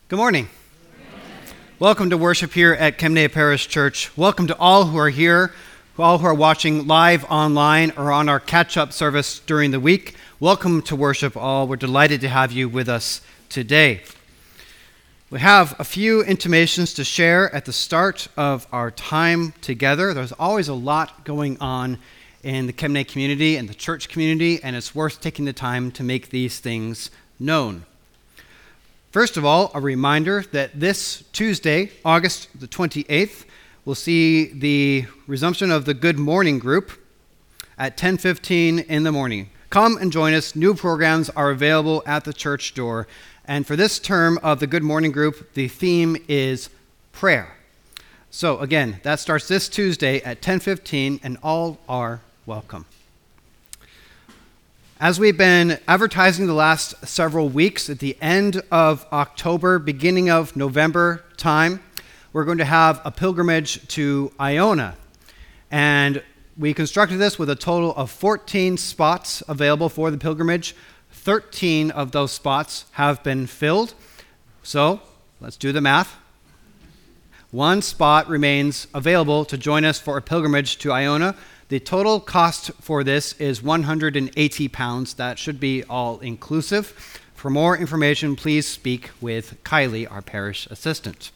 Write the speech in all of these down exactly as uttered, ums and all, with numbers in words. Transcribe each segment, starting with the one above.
Good morning. Welcome to worship here at Kemnay Parish Church. Welcome to all who are here, all who are watching live online or on our catch-up service during the week. Welcome to worship all. We're delighted to have you with us today. We have a few intimations to share at the start of our time together. There's always a lot going on in the Kemnay community and the church community, and it's worth taking the time to make these things known. First of all, a reminder that this Tuesday, August the twenty-eighth, we'll see the resumption of the Good Morning group at ten fifteen in the morning. Come and join us. New programs are available at the church door. And for this term of the Good Morning group, the theme is prayer. So again, that starts this Tuesday at ten fifteen, and all are welcome. As we've been advertising the last several weeks, at the end of October, beginning of November time, we're going to have a pilgrimage to Iona. And we constructed this with a total of fourteen spots available for the pilgrimage. thirteen of those spots have been filled. So let's do the math. One spot remains available to join us for a pilgrimage to Iona. The total cost for this is one hundred eighty pounds. That should be all inclusive. For more information, please speak with Kylie, our parish assistant.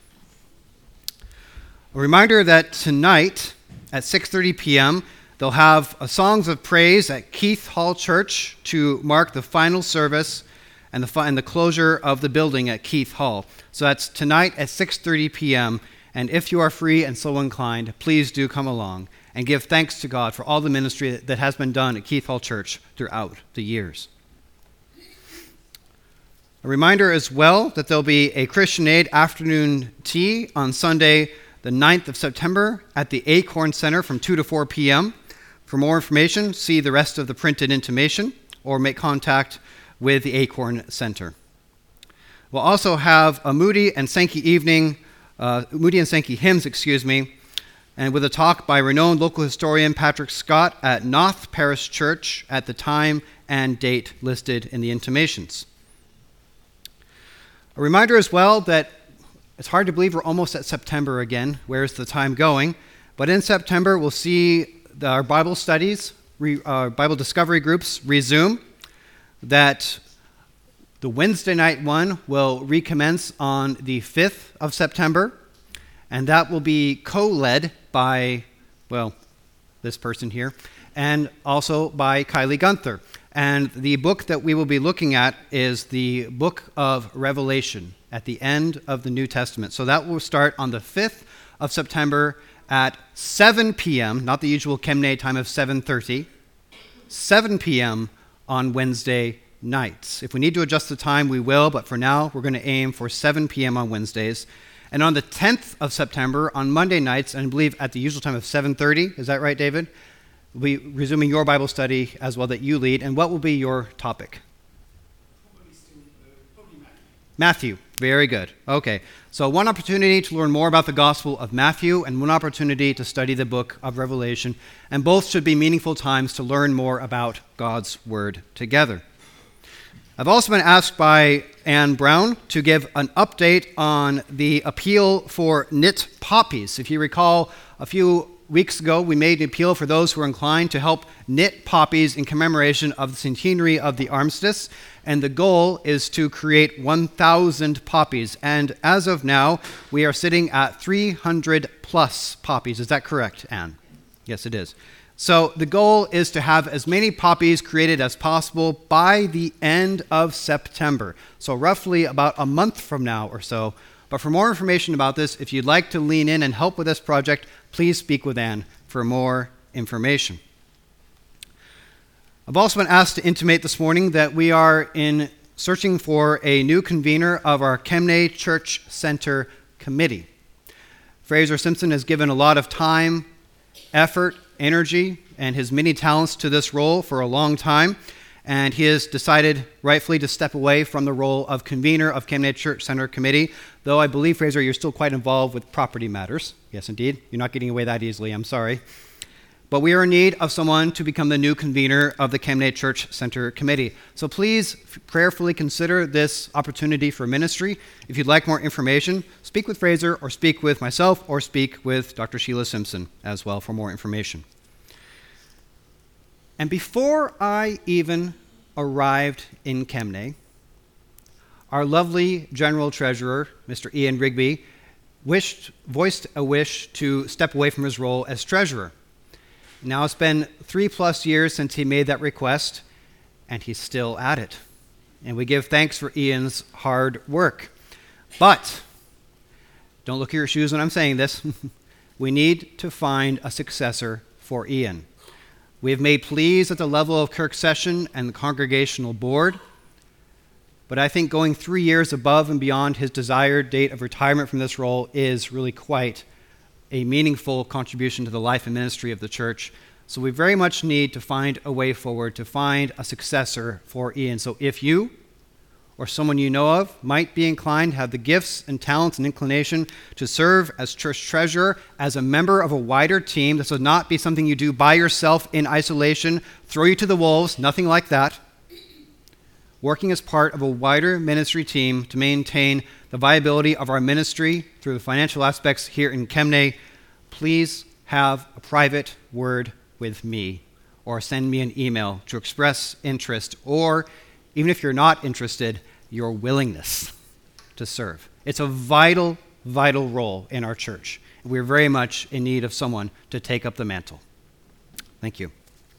A reminder that tonight at six thirty p.m., they'll have a Songs of Praise at Keith Hall Church to mark the final service and the, fi- and the closure of the building at Keith Hall. So that's tonight at six thirty p.m., and if you are free and so inclined, please do come along and give thanks to God for all the ministry that has been done at Keith Hall Church throughout the years. A reminder as well that there'll be a Christian Aid afternoon tea on Sunday, the ninth of September at the Acorn Center from two to four p.m. For more information, see the rest of the printed intimation or make contact with the Acorn Center. We'll also have a Moody and Sankey evening, uh, Moody and Sankey hymns, excuse me, and with a talk by renowned local historian Patrick Scott at Noth Parish Church at the time and date listed in the intimations. A reminder as well that it's hard to believe we're almost at September again. Where's the time going? But in September, we'll see the, our Bible studies, re, uh, Bible discovery groups resume, that the Wednesday night one will recommence on the fifth of September, and that will be co-led by, well, this person here, and also by Kylie Gunther. And the book that we will be looking at is the book of Revelation at the end of the New Testament. So that will start on the fifth of September at seven p.m., not the usual Kemnay time of seven thirty, seven p.m. on Wednesday nights. If we need to adjust the time, we will, but for now, we're going to aim for seven p.m. on Wednesdays. And on the tenth of September, on Monday nights, and I believe at the usual time of seven thirty, is that right, David? We'll be resuming your Bible study as well that you lead. And what will be your topic? Matthew. Very good. Okay. So one opportunity to learn more about the Gospel of Matthew and one opportunity to study the book of Revelation. And both should be meaningful times to learn more about God's Word together. I've also been asked by Anne Brown to give an update on the appeal for knit poppies. If you recall, a few weeks ago, we made an appeal for those who are inclined to help knit poppies in commemoration of the centenary of the armistice, and the goal is to create one thousand poppies. And as of now, we are sitting at three hundred plus poppies. Is that correct, Anne? Yes, it is. So the goal is to have as many poppies created as possible by the end of September. So roughly about a month from now or so. But for more information about this, if you'd like to lean in and help with this project, please speak with Anne for more information. I've also been asked to intimate this morning that we are in searching for a new convener of our Kemnay Church Center Committee. Fraser Simpson has given a lot of time, effort, energy, and his many talents to this role for a long time, and he has decided rightfully to step away from the role of convener of Kemnay Church Center Committee, though I believe, Fraser, you're still quite involved with property matters. Yes, indeed. You're not getting away that easily, I'm sorry. but we are in need of someone to become the new convener of the Kemnay Church Center Committee. So please prayerfully consider this opportunity for ministry. If you'd like more information, speak with Fraser or speak with myself or speak with Doctor Sheila Simpson as well for more information. And before I even arrived in Kemnay, our lovely General Treasurer, Mister Ian Rigby, wished, voiced a wish to step away from his role as treasurer. Now it's been three plus years since he made that request, and he's still at it. And we give thanks for Ian's hard work. But, don't look at your shoes when I'm saying this, we need to find a successor for Ian. We have made pleas at the level of Kirk Session and the Congregational Board, but I think going three years above and beyond his desired date of retirement from this role is really quite a meaningful contribution to the life and ministry of the church. So we very much need to find a way forward to find a successor for Ian. So if you or someone you know of might be inclined, have the gifts and talents and inclination to serve as church treasurer, as a member of a wider team, this would not be something you do by yourself in isolation, throw you to the wolves, nothing like that. Working as part of a wider ministry team to maintain the viability of our ministry through the financial aspects here in Kemnay, please have a private word with me or send me an email to express interest or, even if you're not interested, your willingness to serve. It's a vital, vital role in our church. We're very much in need of someone to take up the mantle. Thank you.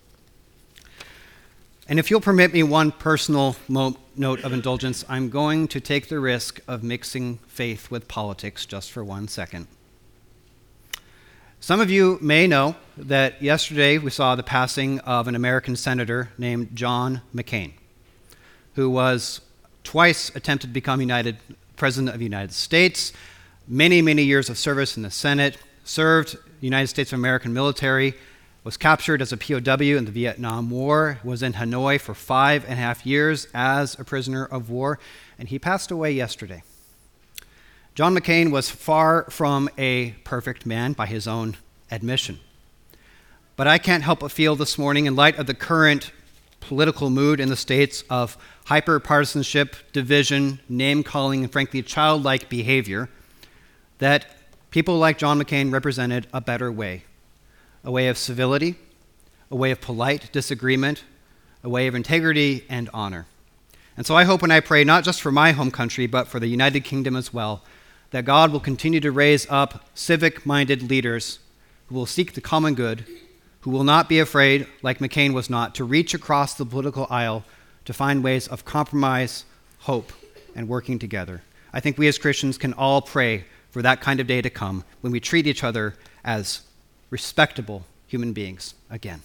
And if you'll permit me one personal mo- note of indulgence, I'm going to take the risk of mixing faith with politics just for one second. Some of you may know that yesterday we saw the passing of an American senator named John McCain, who was twice attempted to become United President of the United States, many, many years of service in the Senate, served the United States of American military, was captured as a P O W in the Vietnam War, was in Hanoi for five and a half years as a prisoner of war, and he passed away yesterday. John McCain was far from a perfect man by his own admission. But I can't help but feel this morning, in light of the current political mood in the States of hyper-partisanship, division, name-calling, and frankly, childlike behavior, that people like John McCain represented a better way. A way of civility, a way of polite disagreement, a way of integrity and honor. And so I hope and I pray, not just for my home country, but for the United Kingdom as well, that God will continue to raise up civic-minded leaders who will seek the common good, who will not be afraid, like McCain was not, to reach across the political aisle to find ways of compromise, hope, and working together. I think we as Christians can all pray for that kind of day to come when we treat each other as respectable human beings again.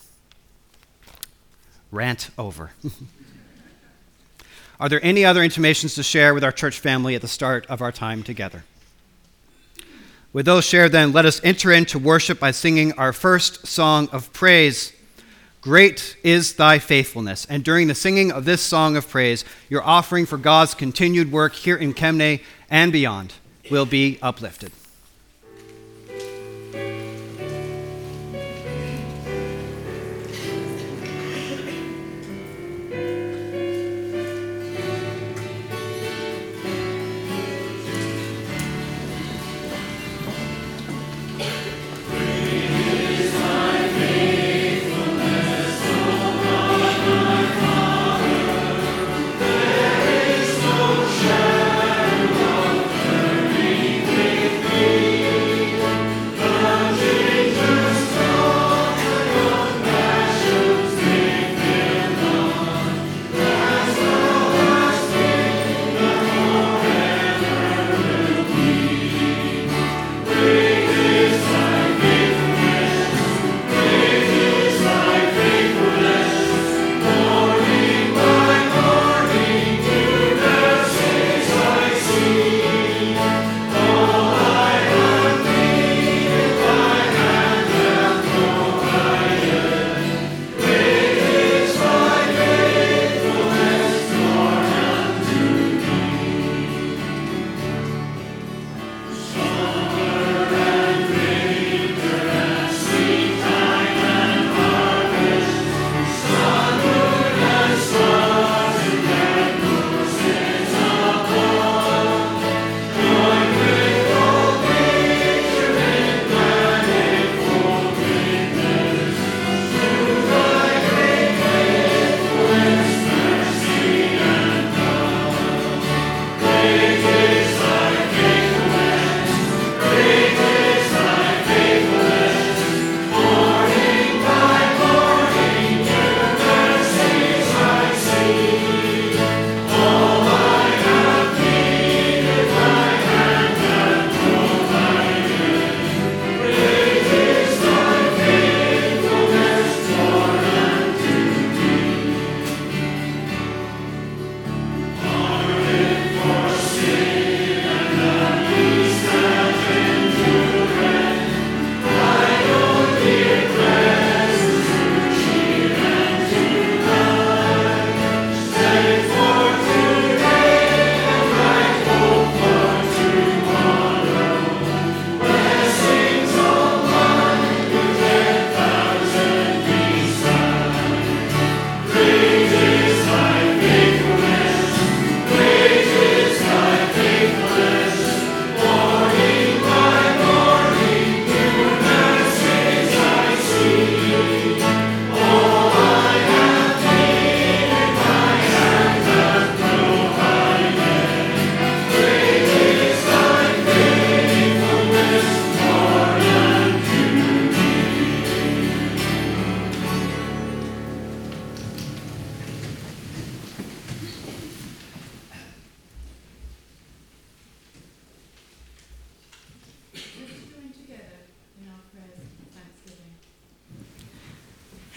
Rant over. Are there any other intimations to share with our church family at the start of our time together? With those shared, then, let us enter into worship by singing our first song of praise, Great is Thy Faithfulness. And during the singing of this song of praise, your offering for God's continued work here in Kemnay and beyond will be uplifted. Faithfulness,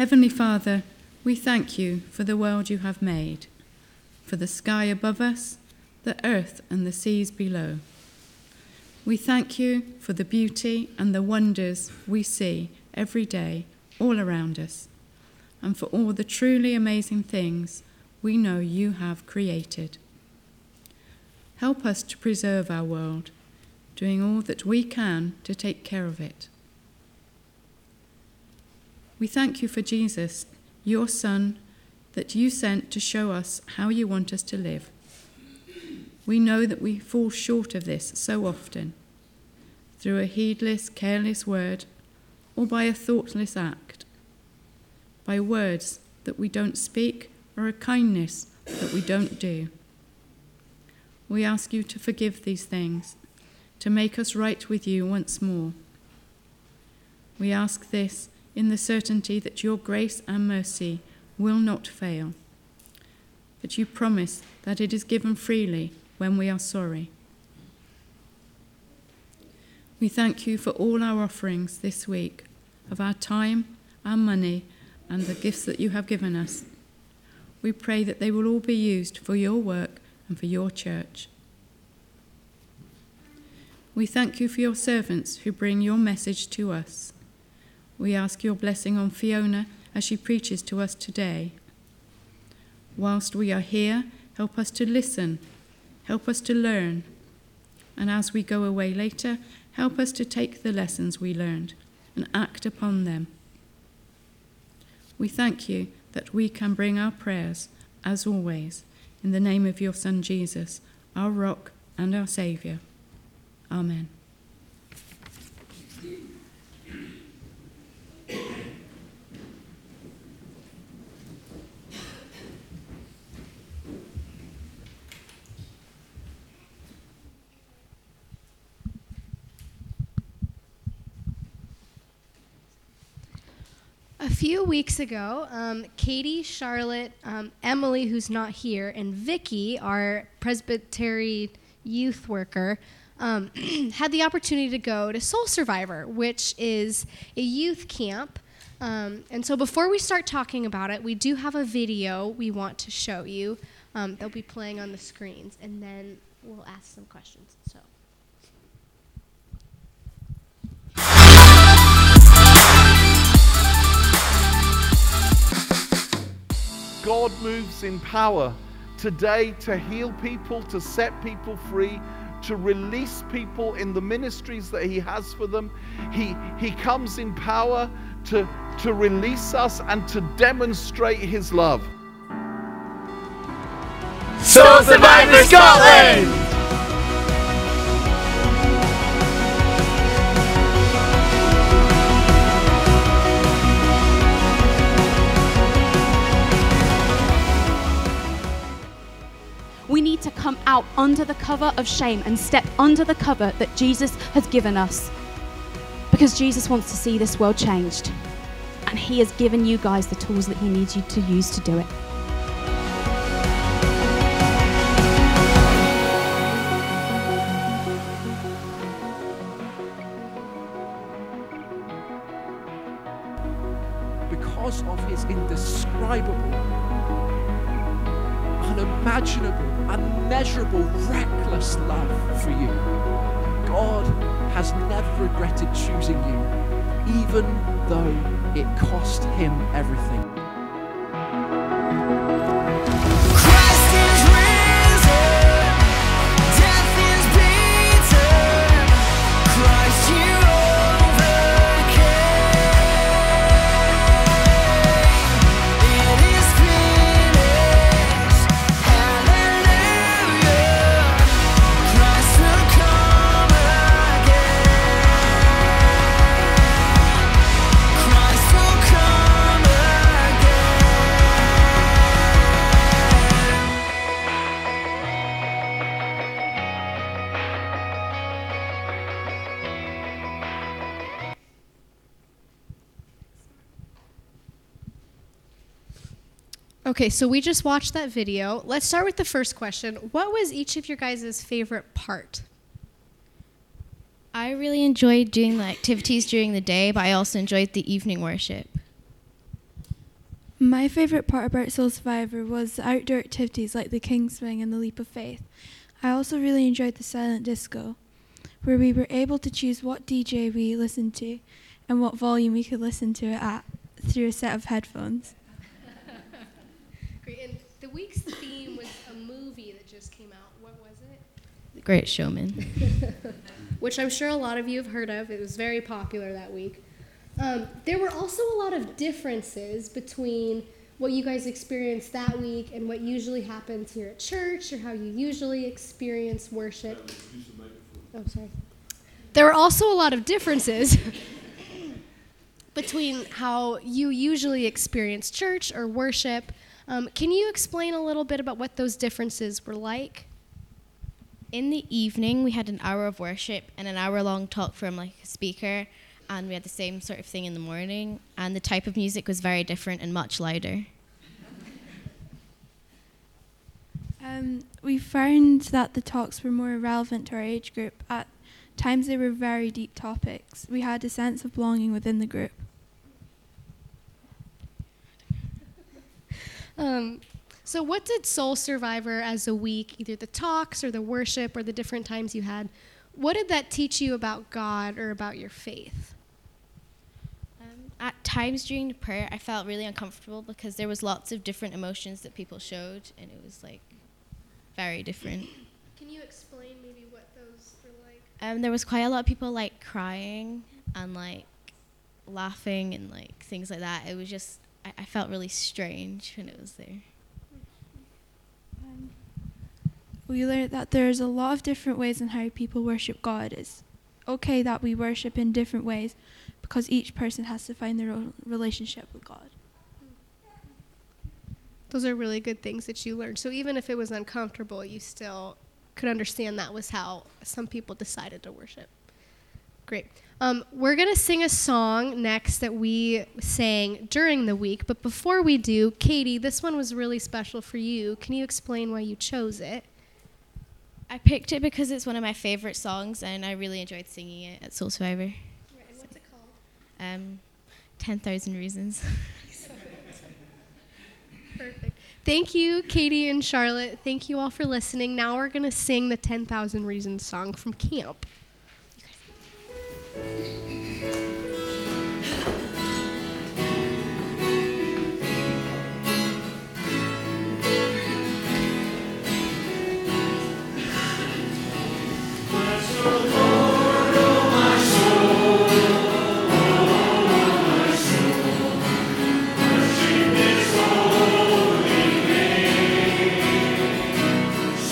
Heavenly Father, we thank you for the world you have made, for the sky above us, the earth and the seas below. We thank you for the beauty and the wonders we see every day all around us, and for all the truly amazing things we know you have created. Help us to preserve our world, doing all that we can to take care of it. We thank you for Jesus, your Son, that you sent to show us how you want us to live. We know that we fall short of this so often, through a heedless, careless word, or by a thoughtless act, by words that we don't speak, or a kindness that we don't do. We ask you to forgive these things, to make us right with you once more. We ask this in the certainty that your grace and mercy will not fail, that you promise that it is given freely when we are sorry. We thank you for all our offerings this week, of our time, our money, and the gifts that you have given us. We pray that they will all be used for your work and for your church. We thank you for your servants who bring your message to us. We ask your blessing on Fiona as she preaches to us today. Whilst we are here, help us to listen, help us to learn, and as we go away later, help us to take the lessons we learned and act upon them. We thank you that we can bring our prayers, as always, in the name of your Son Jesus, our rock and our Saviour. Amen. A few weeks ago, um, Katie, Charlotte, um, Emily, who's not here, and Vicky, our Presbytery youth worker, um, had the opportunity to go to Soul Survivor, which is a youth camp. Um, and so before we start talking about it, we do have a video we want to show you. Um, they'll be playing on the screens, and then we'll ask some questions. So. God moves in power today to heal people, to set people free, to release people in the ministries that he has for them. He, he comes in power to, to release us and to demonstrate his love. Soul Survivor Scotland! We need to come out under the cover of shame and step under the cover that Jesus has given us. Because Jesus wants to see this world changed. And he has given you guys the tools that he needs you to use to do it. Because of his indescribable, unimaginable, unmeasurable, reckless love for you, God has never regretted choosing you, even though it cost him everything. Christ is risen, death is beaten, Christ you overcame. It is finished, hallelujah, Christ will come again, Christ will come again. Okay, so we just watched that video. Let's start with the first question. What was each of your guys' favorite part? I really enjoyed doing the activities during the day, but I also enjoyed the evening worship. My favourite part about Soul Survivor was the outdoor activities like the King Swing and the Leap of Faith. I also really enjoyed the silent disco, where we were able to choose what D J we listened to and what volume we could listen to it at through a set of headphones. Great. And the week's theme was a movie that just came out. What was it? The Great Showman. Which I'm sure a lot of you have heard of. It was very popular that week. Um, there were also a lot of differences between what you guys experienced that week and what usually happens here at church, or how you usually experience worship. Oh, sorry. There were also a lot of differences between how you usually experience church or worship. Um, can you explain a little bit about what those differences were like? In the evening, we had an hour of worship and an hour-long talk from like a speaker, and we had the same sort of thing in the morning, and the type of music was very different and much louder. Um, we found that the talks were more relevant to our age group. At times they were very deep topics. We had a sense of belonging within the group. Um, so what did Soul Survivor as a week, either the talks or the worship or the different times you had, what did that teach you about God or about your faith? Um, at times during the prayer, I felt really uncomfortable because there was lots of different emotions that people showed, and it was like very different. Can you explain maybe what those were like? Um, there was quite a lot of people like crying and like laughing and like things like that. It was just, I, I felt really strange when it was there. Um, we learned that there's a lot of different ways in how people worship God. It's okay that we worship in different ways because each person has to find their own relationship with God. Those are really good things that you learned. So even if it was uncomfortable, you still could understand that was how some people decided to worship. Great. Um, we're going to sing a song next that we sang during the week. But before we do, Katie, this one was really special for you. Can you explain why you chose it? I picked it because it's one of my favorite songs, and I really enjoyed singing it at Soul Survivor. Right, and what's it called? Um, ten thousand Reasons. Perfect. Thank you, Katie and Charlotte. Thank you all for listening. Now we're going to sing the ten thousand Reasons song from camp.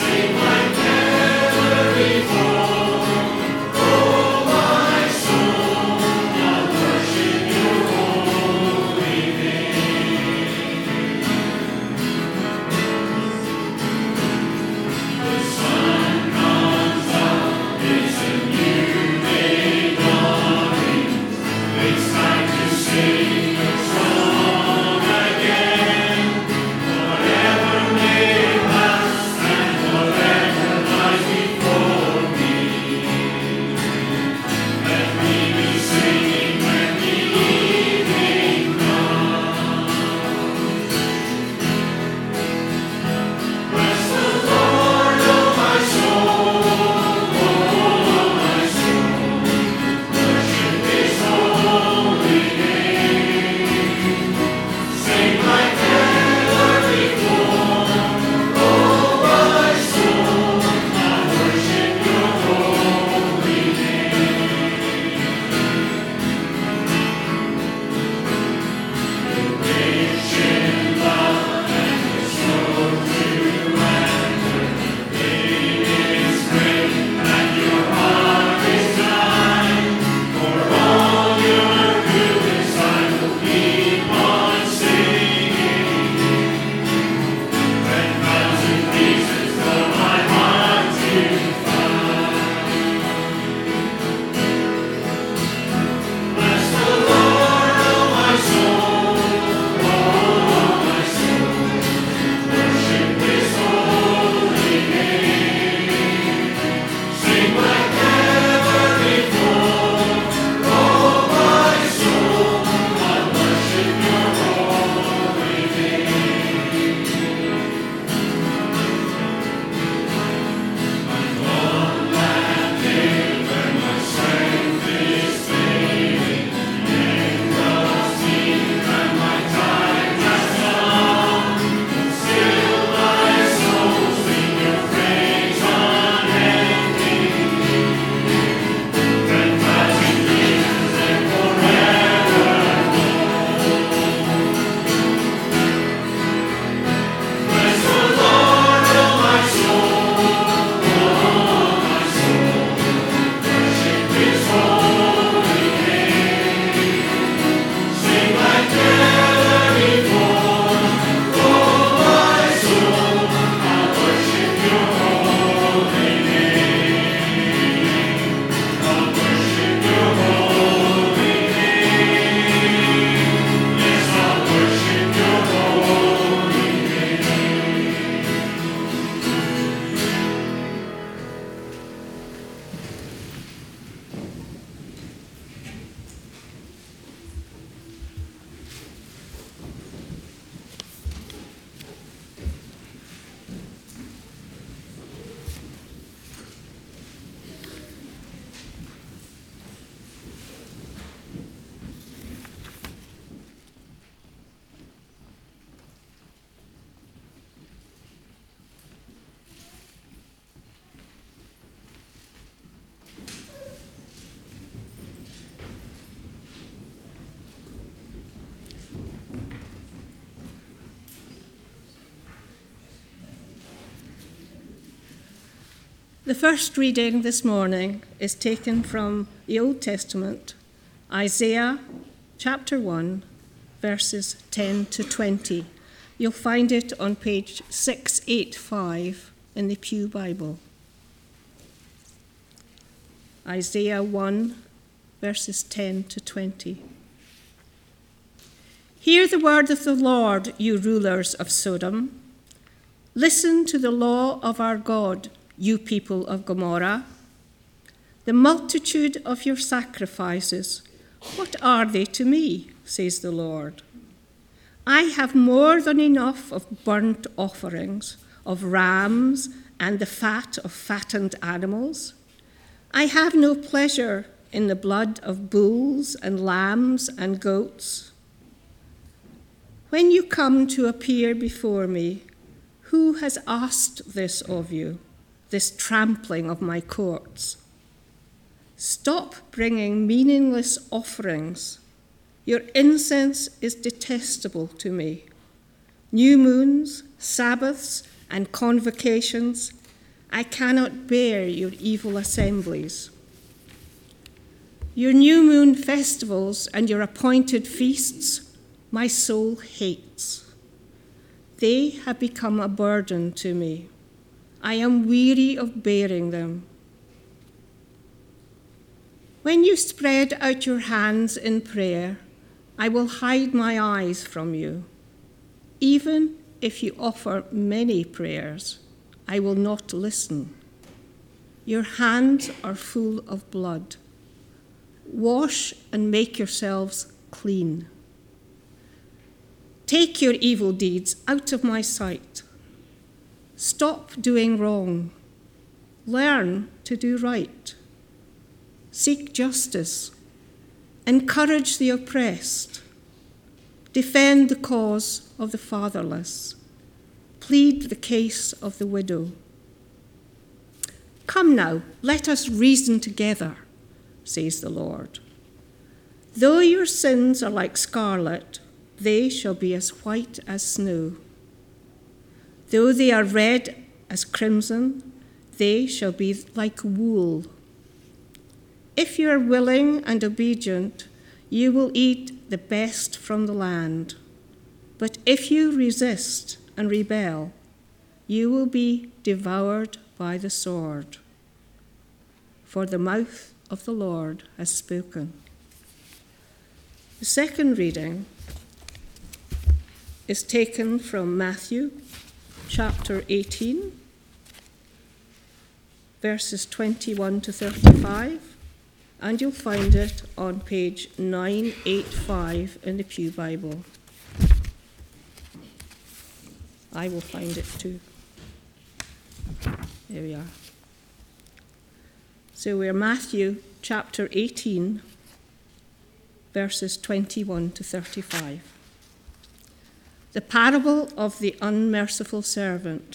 Sing like never before. Oh, my soul. The first reading this morning is taken from the Old Testament, Isaiah chapter one, verses ten to twenty. You'll find it on page six eighty-five in the Pew Bible. Isaiah one, verses ten to twenty. Hear the word of the Lord, you rulers of Sodom. Listen to the law of our God, you people of Gomorrah. The multitude of your sacrifices, what are they to me, says the Lord? I have more than enough of burnt offerings, of rams and the fat of fattened animals. I have no pleasure in the blood of bulls and lambs and goats. When you come to appear before me, who has asked this of you, this trampling of my courts? Stop bringing meaningless offerings. Your incense is detestable to me. New moons, Sabbaths, and convocations, I cannot bear your evil assemblies. Your new moon festivals and your appointed feasts, my soul hates. They have become a burden to me. I am weary of bearing them. When you spread out your hands in prayer, I will hide my eyes from you. Even if you offer many prayers, I will not listen. Your hands are full of blood. Wash and make yourselves clean. Take your evil deeds out of my sight. Stop doing wrong. Learn to do right. Seek justice. Encourage the oppressed. Defend the cause of the fatherless. Plead the case of the widow. Come now, let us reason together, says the Lord. Though your sins are like scarlet, they shall be as white as snow. Though they are red as crimson, they shall be like wool. If you are willing and obedient, you will eat the best from the land. But if you resist and rebel, you will be devoured by the sword. For the mouth of the Lord has spoken. The second reading is taken from Matthew chapter eighteen, verses twenty-one to thirty-five, and you'll find it on page nine eighty-five in the Pew Bible. I will find it too. There we are. So we're Matthew chapter eighteen, verses twenty-one to thirty-five. The parable of the unmerciful servant.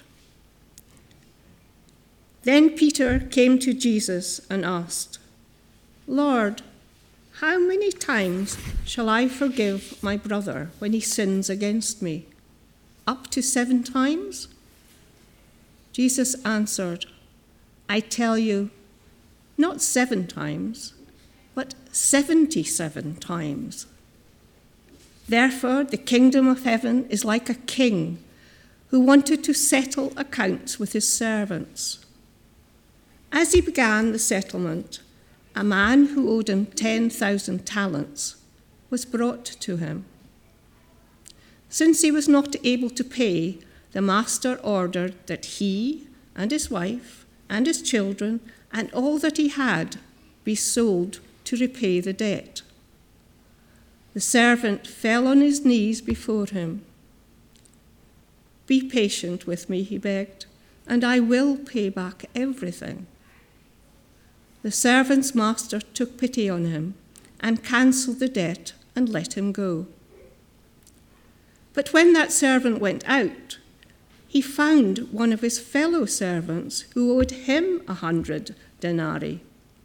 Then Peter came to Jesus and asked, Lord, how many times shall I forgive my brother when he sins against me? Up to seven times? Jesus answered, I tell you, not seven times, but seventy-seven times. Therefore, the kingdom of heaven is like a king who wanted to settle accounts with his servants. As he began the settlement, a man who owed him ten thousand talents was brought to him. Since he was not able to pay, the master ordered that he and his wife and his children and all that he had be sold to repay the debt. The servant fell on his knees before him. Be patient with me, he begged, and I will pay back everything. The servant's master took pity on him and cancelled the debt and let him go. But when that servant went out, he found one of his fellow servants who owed him a hundred denarii.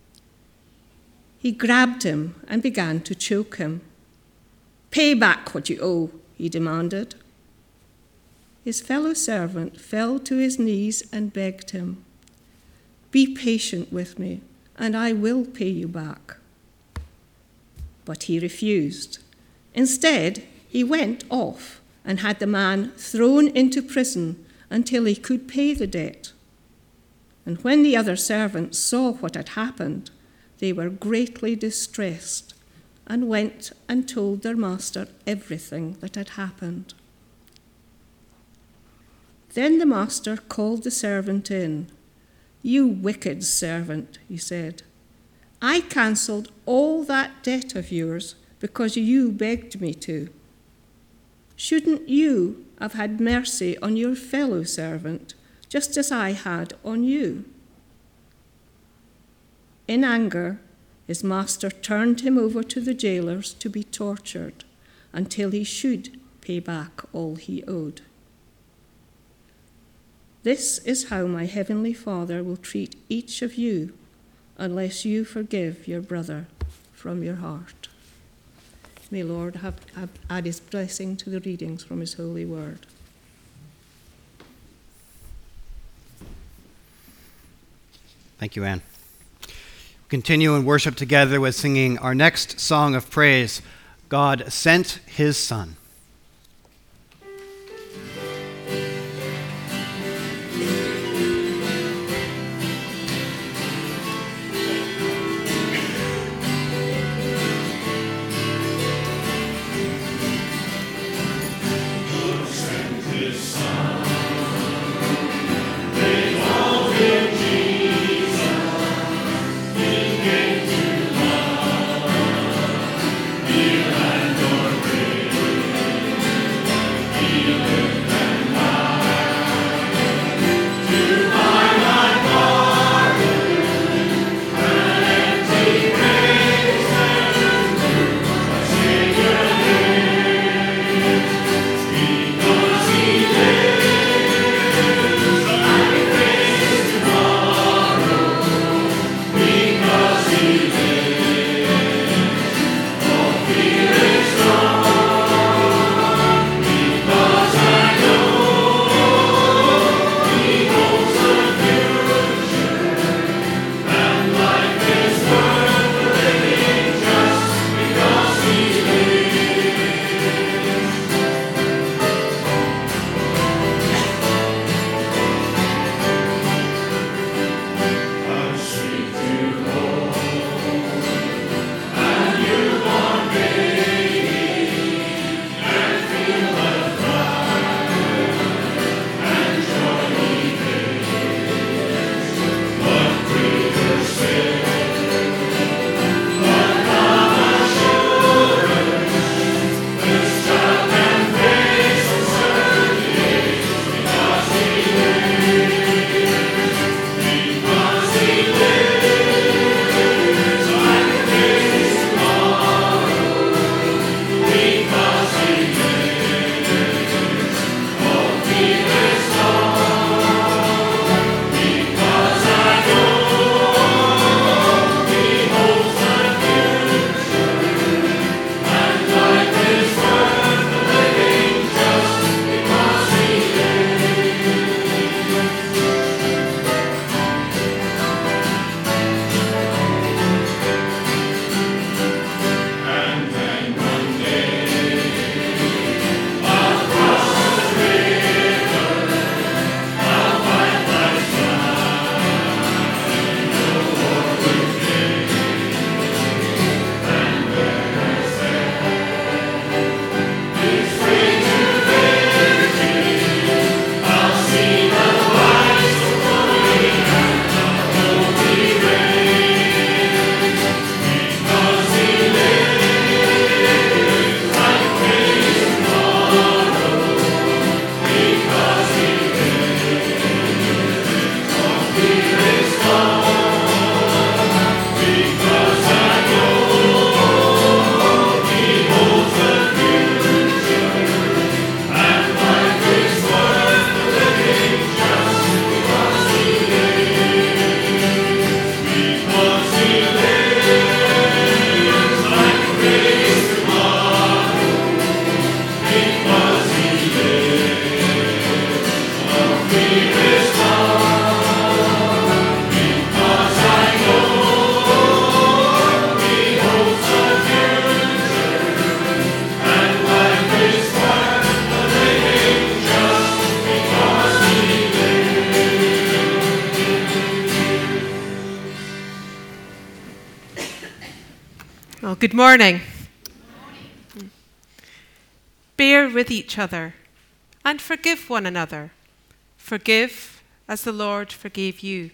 He grabbed him and began to choke him. Pay back what you owe, he demanded. His fellow servant fell to his knees and begged him, Be patient with me, and I will pay you back." But he refused. Instead, he went off and had the man thrown into prison until he could pay the debt. And when the other servants saw what had happened, they were greatly distressed and went and told their master everything that had happened. Then the master called the servant in. "You wicked servant," he said. "I cancelled all that debt of yours because you begged me to. Shouldn't you have had mercy on your fellow servant, just as I had on you?" In anger, his master turned him over to the jailers to be tortured until he should pay back all he owed. This is how my heavenly Father will treat each of you unless you forgive your brother from your heart. May Lord have, have add his blessing to the readings from his holy word. Thank you, Anne. Continue in worship together with singing our next song of praise, "God Sent His Son." Heal and your Well, good morning. Bear with each other and forgive one another. Forgive as the Lord forgave you.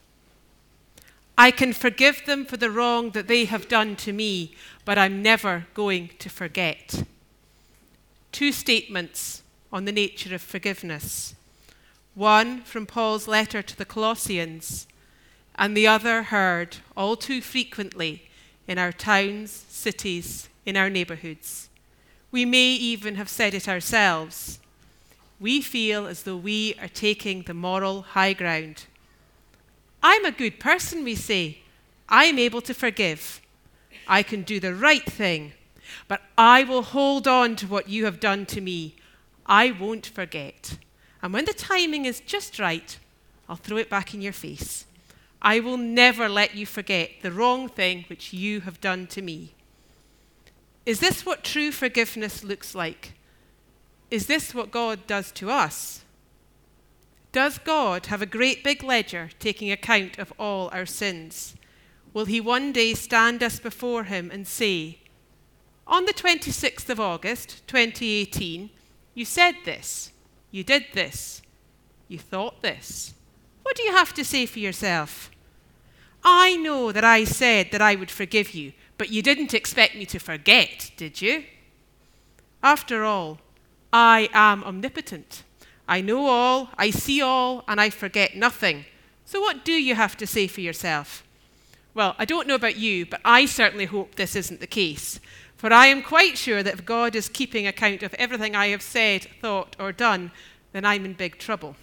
I can forgive them for the wrong that they have done to me, but I'm never going to forget. Two statements on the nature of forgiveness. One from Paul's letter to the Colossians, and the other heard all too frequently in our towns, cities, in our neighbourhoods. We may even have said it ourselves. We feel as though we are taking the moral high ground. I'm a good person, we say. I'm able to forgive. I can do the right thing, but I will hold on to what you have done to me. I won't forget. And when the timing is just right, I'll throw it back in your face. I will never let you forget the wrong thing which you have done to me. Is this what true forgiveness looks like? Is this what God does to us? Does God have a great big ledger taking account of all our sins? Will he one day stand us before him and say, on the twenty-sixth of August, twenty eighteen, you said this, you did this, you thought this. What do you have to say for yourself? I know that I said that I would forgive you, but you didn't expect me to forget, did you? After all, I am omnipotent. I know all, I see all, and I forget nothing. So what do you have to say for yourself? Well, I don't know about you, but I certainly hope this isn't the case. For I am quite sure that if God is keeping account of everything I have said, thought, or done, then I'm in big trouble.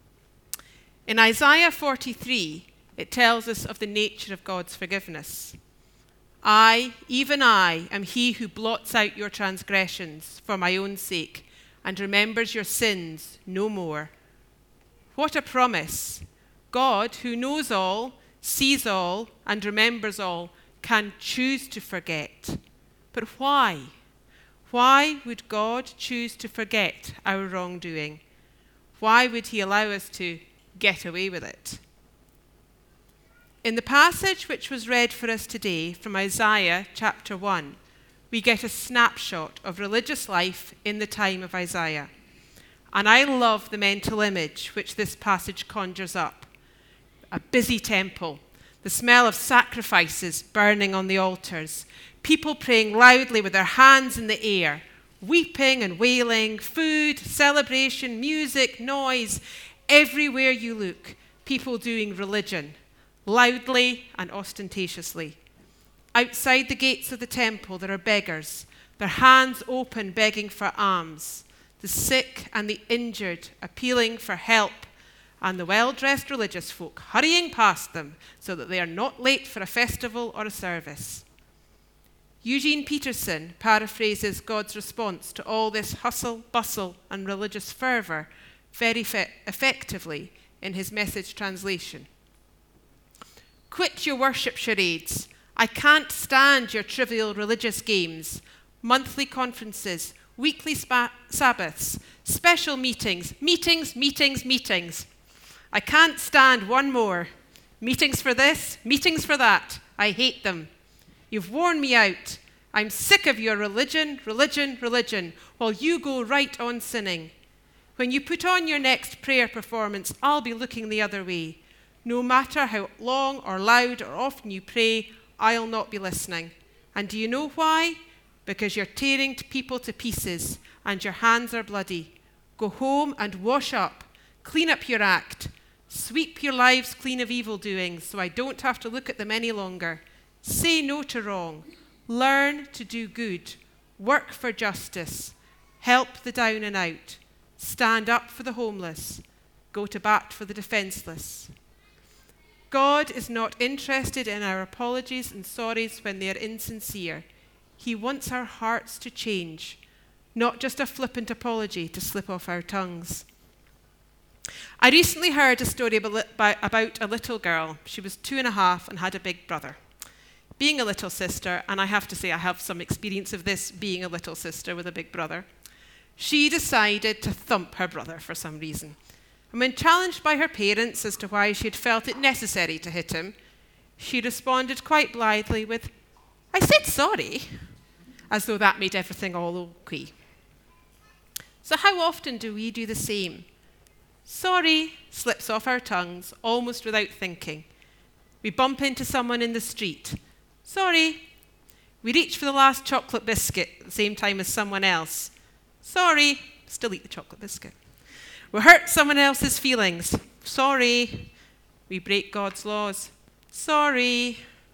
In Isaiah forty-three, it tells us of the nature of God's forgiveness. I, even I, am he who blots out your transgressions for my own sake and remembers your sins no more. What a promise! God, who knows all, sees all, and remembers all, can choose to forget. But why? Why would God choose to forget our wrongdoing? Why would he allow us to get away with it? In the passage which was read for us today from Isaiah chapter one, we get a snapshot of religious life in the time of Isaiah. And I love the mental image which this passage conjures up. A busy temple, the smell of sacrifices burning on the altars, people praying loudly with their hands in the air, weeping and wailing, food, celebration, music, noise. Everywhere you look, people doing religion, loudly and ostentatiously. Outside the gates of the temple, there are beggars, their hands open begging for alms, the sick and the injured appealing for help, and the well-dressed religious folk hurrying past them so that they are not late for a festival or a service. Eugene Peterson paraphrases God's response to all this hustle, bustle, and religious fervour very fe- effectively in his Message translation. Quit your worship charades. I can't stand your trivial religious games, monthly conferences, weekly spa- Sabbaths, special meetings, meetings, meetings, meetings. I can't stand one more. Meetings for this, meetings for that. I hate them. You've worn me out. I'm sick of your religion, religion, religion, while you go right on sinning. When you put on your next prayer performance, I'll be looking the other way. No matter how long or loud or often you pray, I'll not be listening. And do you know why? Because you're tearing people to pieces and your hands are bloody. Go home and wash up. Clean up your act. Sweep your lives clean of evil doings so I don't have to look at them any longer. Say no to wrong. Learn to do good. Work for justice. Help the down and out. Stand up for the homeless. Go to bat for the defenseless. God is not interested in our apologies and sorries when they are insincere. He wants our hearts to change, not just a flippant apology to slip off our tongues. I recently heard a story about a little girl. She was two and a half and had a big brother. Being a little sister, and I have to say I have some experience of this, being a little sister with a big brother, she decided to thump her brother for some reason. And when challenged by her parents as to why she had felt it necessary to hit him, she responded quite blithely with, I I said sorry, as though that made everything all okay. So how often do we do the same? Sorry slips off our tongues almost without thinking. We bump into someone in the street. Sorry. We reach for the last chocolate biscuit at the same time as someone else. Sorry. Still eat the chocolate biscuit. We hurt someone else's feelings. Sorry. We break God's laws. Sorry.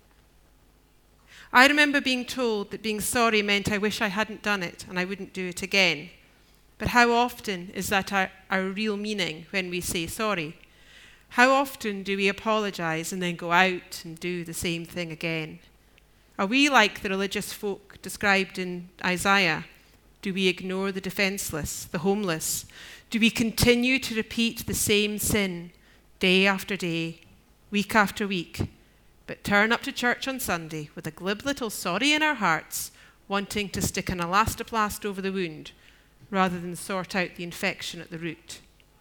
I remember being told that being sorry meant I wish I hadn't done it and I wouldn't do it again. But how often is that our, our real meaning when we say sorry? How often do we apologize and then go out and do the same thing again? Are we like the religious folk described in Isaiah? Do we ignore the defenseless, the homeless? Do we continue to repeat the same sin day after day, week after week, but turn up to church on Sunday with a glib little sorry in our hearts, wanting to stick an elastoplast over the wound, rather than sort out the infection at the root?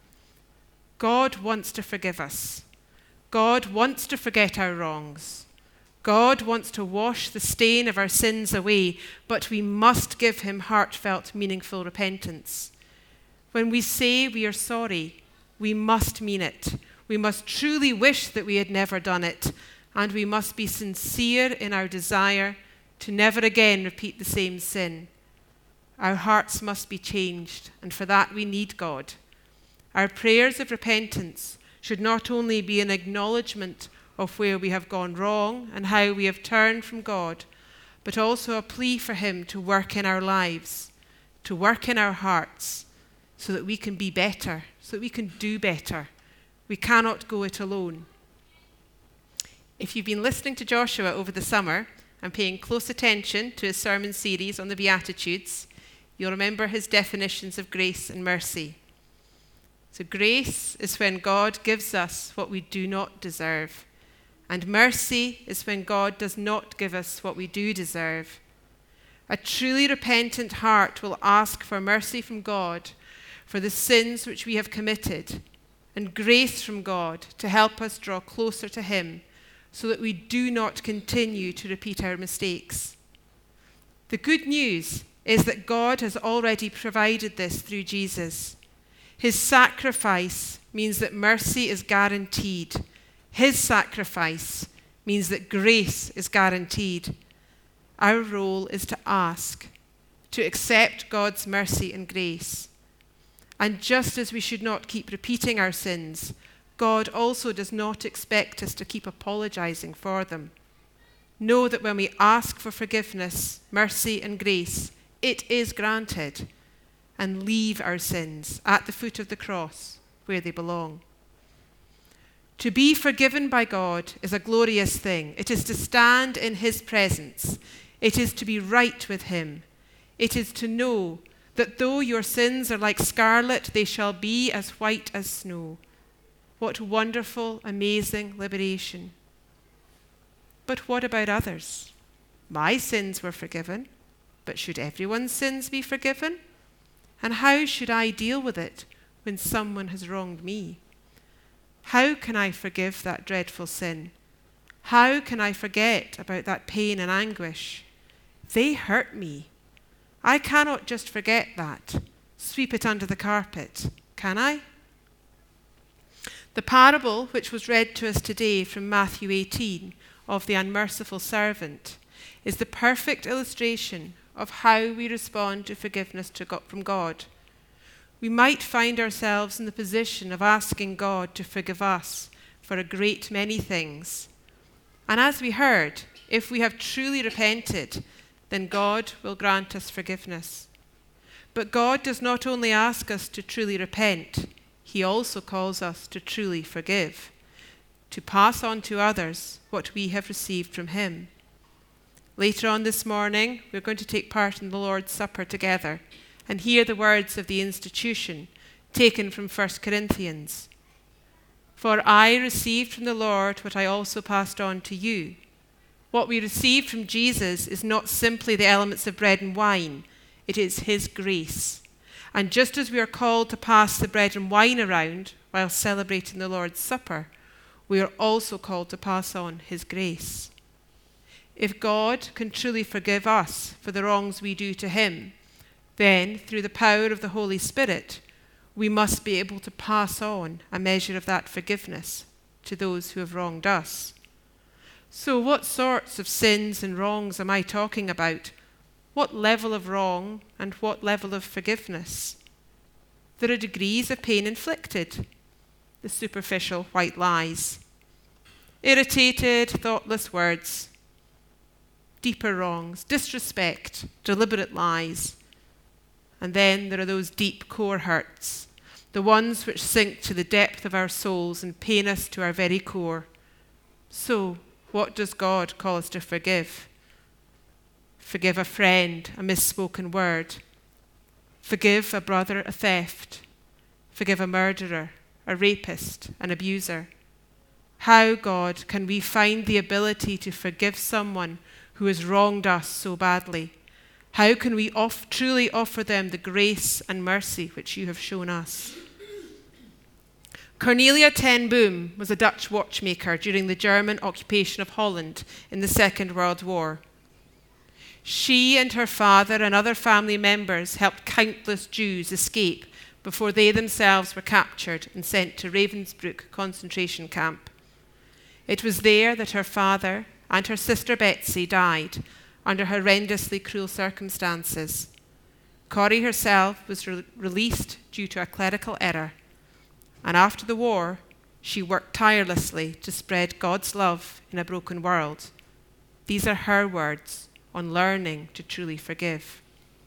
God wants to forgive us. God wants to forget our wrongs. God wants to wash the stain of our sins away, but we must give him heartfelt, meaningful repentance. When we say we are sorry, we must mean it. We must truly wish that we had never done it, and we must be sincere in our desire to never again repeat the same sin. Our hearts must be changed, and for that we need God. Our prayers of repentance should not only be an acknowledgement of where we have gone wrong and how we have turned from God, but also a plea for him to work in our lives, to work in our hearts, so that we can be better, so that we can do better. We cannot go it alone. If you've been listening to Joshua over the summer and paying close attention to his sermon series on the Beatitudes, you'll remember his definitions of grace and mercy. So grace is when God gives us what we do not deserve. And mercy is when God does not give us what we do deserve. A truly repentant heart will ask for mercy from God for the sins which we have committed, and grace from God to help us draw closer to him so that we do not continue to repeat our mistakes. The good news is that God has already provided this through Jesus. His sacrifice means that mercy is guaranteed. His sacrifice means that grace is guaranteed. Our role is to ask, to accept God's mercy and grace. And just as we should not keep repeating our sins, God also does not expect us to keep apologizing for them. Know that when we ask for forgiveness, mercy, and grace, it is granted, and leave our sins at the foot of the cross where they belong. To be forgiven by God is a glorious thing. It is to stand in his presence. It is to be right with him. It is to know that though your sins are like scarlet, they shall be as white as snow. What wonderful, amazing liberation. But what about others? My sins were forgiven, but should everyone's sins be forgiven? And how should I deal with it when someone has wronged me? How can I forgive that dreadful sin? How can I forget about that pain and anguish? They hurt me. I cannot just forget that, sweep it under the carpet, can I? The parable which was read to us today from Matthew eighteen of the unmerciful servant is the perfect illustration of how we respond to forgiveness to God, from God. We might find ourselves in the position of asking God to forgive us for a great many things. And as we heard, if we have truly repented, then God will grant us forgiveness. But God does not only ask us to truly repent, he also calls us to truly forgive, to pass on to others what we have received from him. Later on this morning, we're going to take part in the Lord's Supper together and hear the words of the institution taken from First Corinthians. For I received from the Lord what I also passed on to you. What we received from Jesus is not simply the elements of bread and wine, it is his grace. And just as we are called to pass the bread and wine around while celebrating the Lord's Supper, we are also called to pass on his grace. If God can truly forgive us for the wrongs we do to him, then through the power of the Holy Spirit, we must be able to pass on a measure of that forgiveness to those who have wronged us. So what sorts of sins and wrongs am I talking about? What level of wrong and what level of forgiveness? There are degrees of pain inflicted, the superficial white lies, irritated, thoughtless words, deeper wrongs, disrespect, deliberate lies. And then there are those deep core hurts, the ones which sink to the depth of our souls and pain us to our very core. So, what does God call us to forgive? Forgive a friend a misspoken word. Forgive a brother a theft. Forgive a murderer, a rapist, an abuser. How, God, can we find the ability to forgive someone who has wronged us so badly? How can we off, truly offer them the grace and mercy which you have shown us? Cornelia ten Boom was a Dutch watchmaker during the German occupation of Holland in the Second World War. She and her father and other family members helped countless Jews escape before they themselves were captured and sent to Ravensbrück concentration camp. It was there that her father and her sister Betsy died under horrendously cruel circumstances. Corrie herself was re- released due to a clerical error, and after the war, she worked tirelessly to spread God's love in a broken world. These are her words on learning to truly forgive.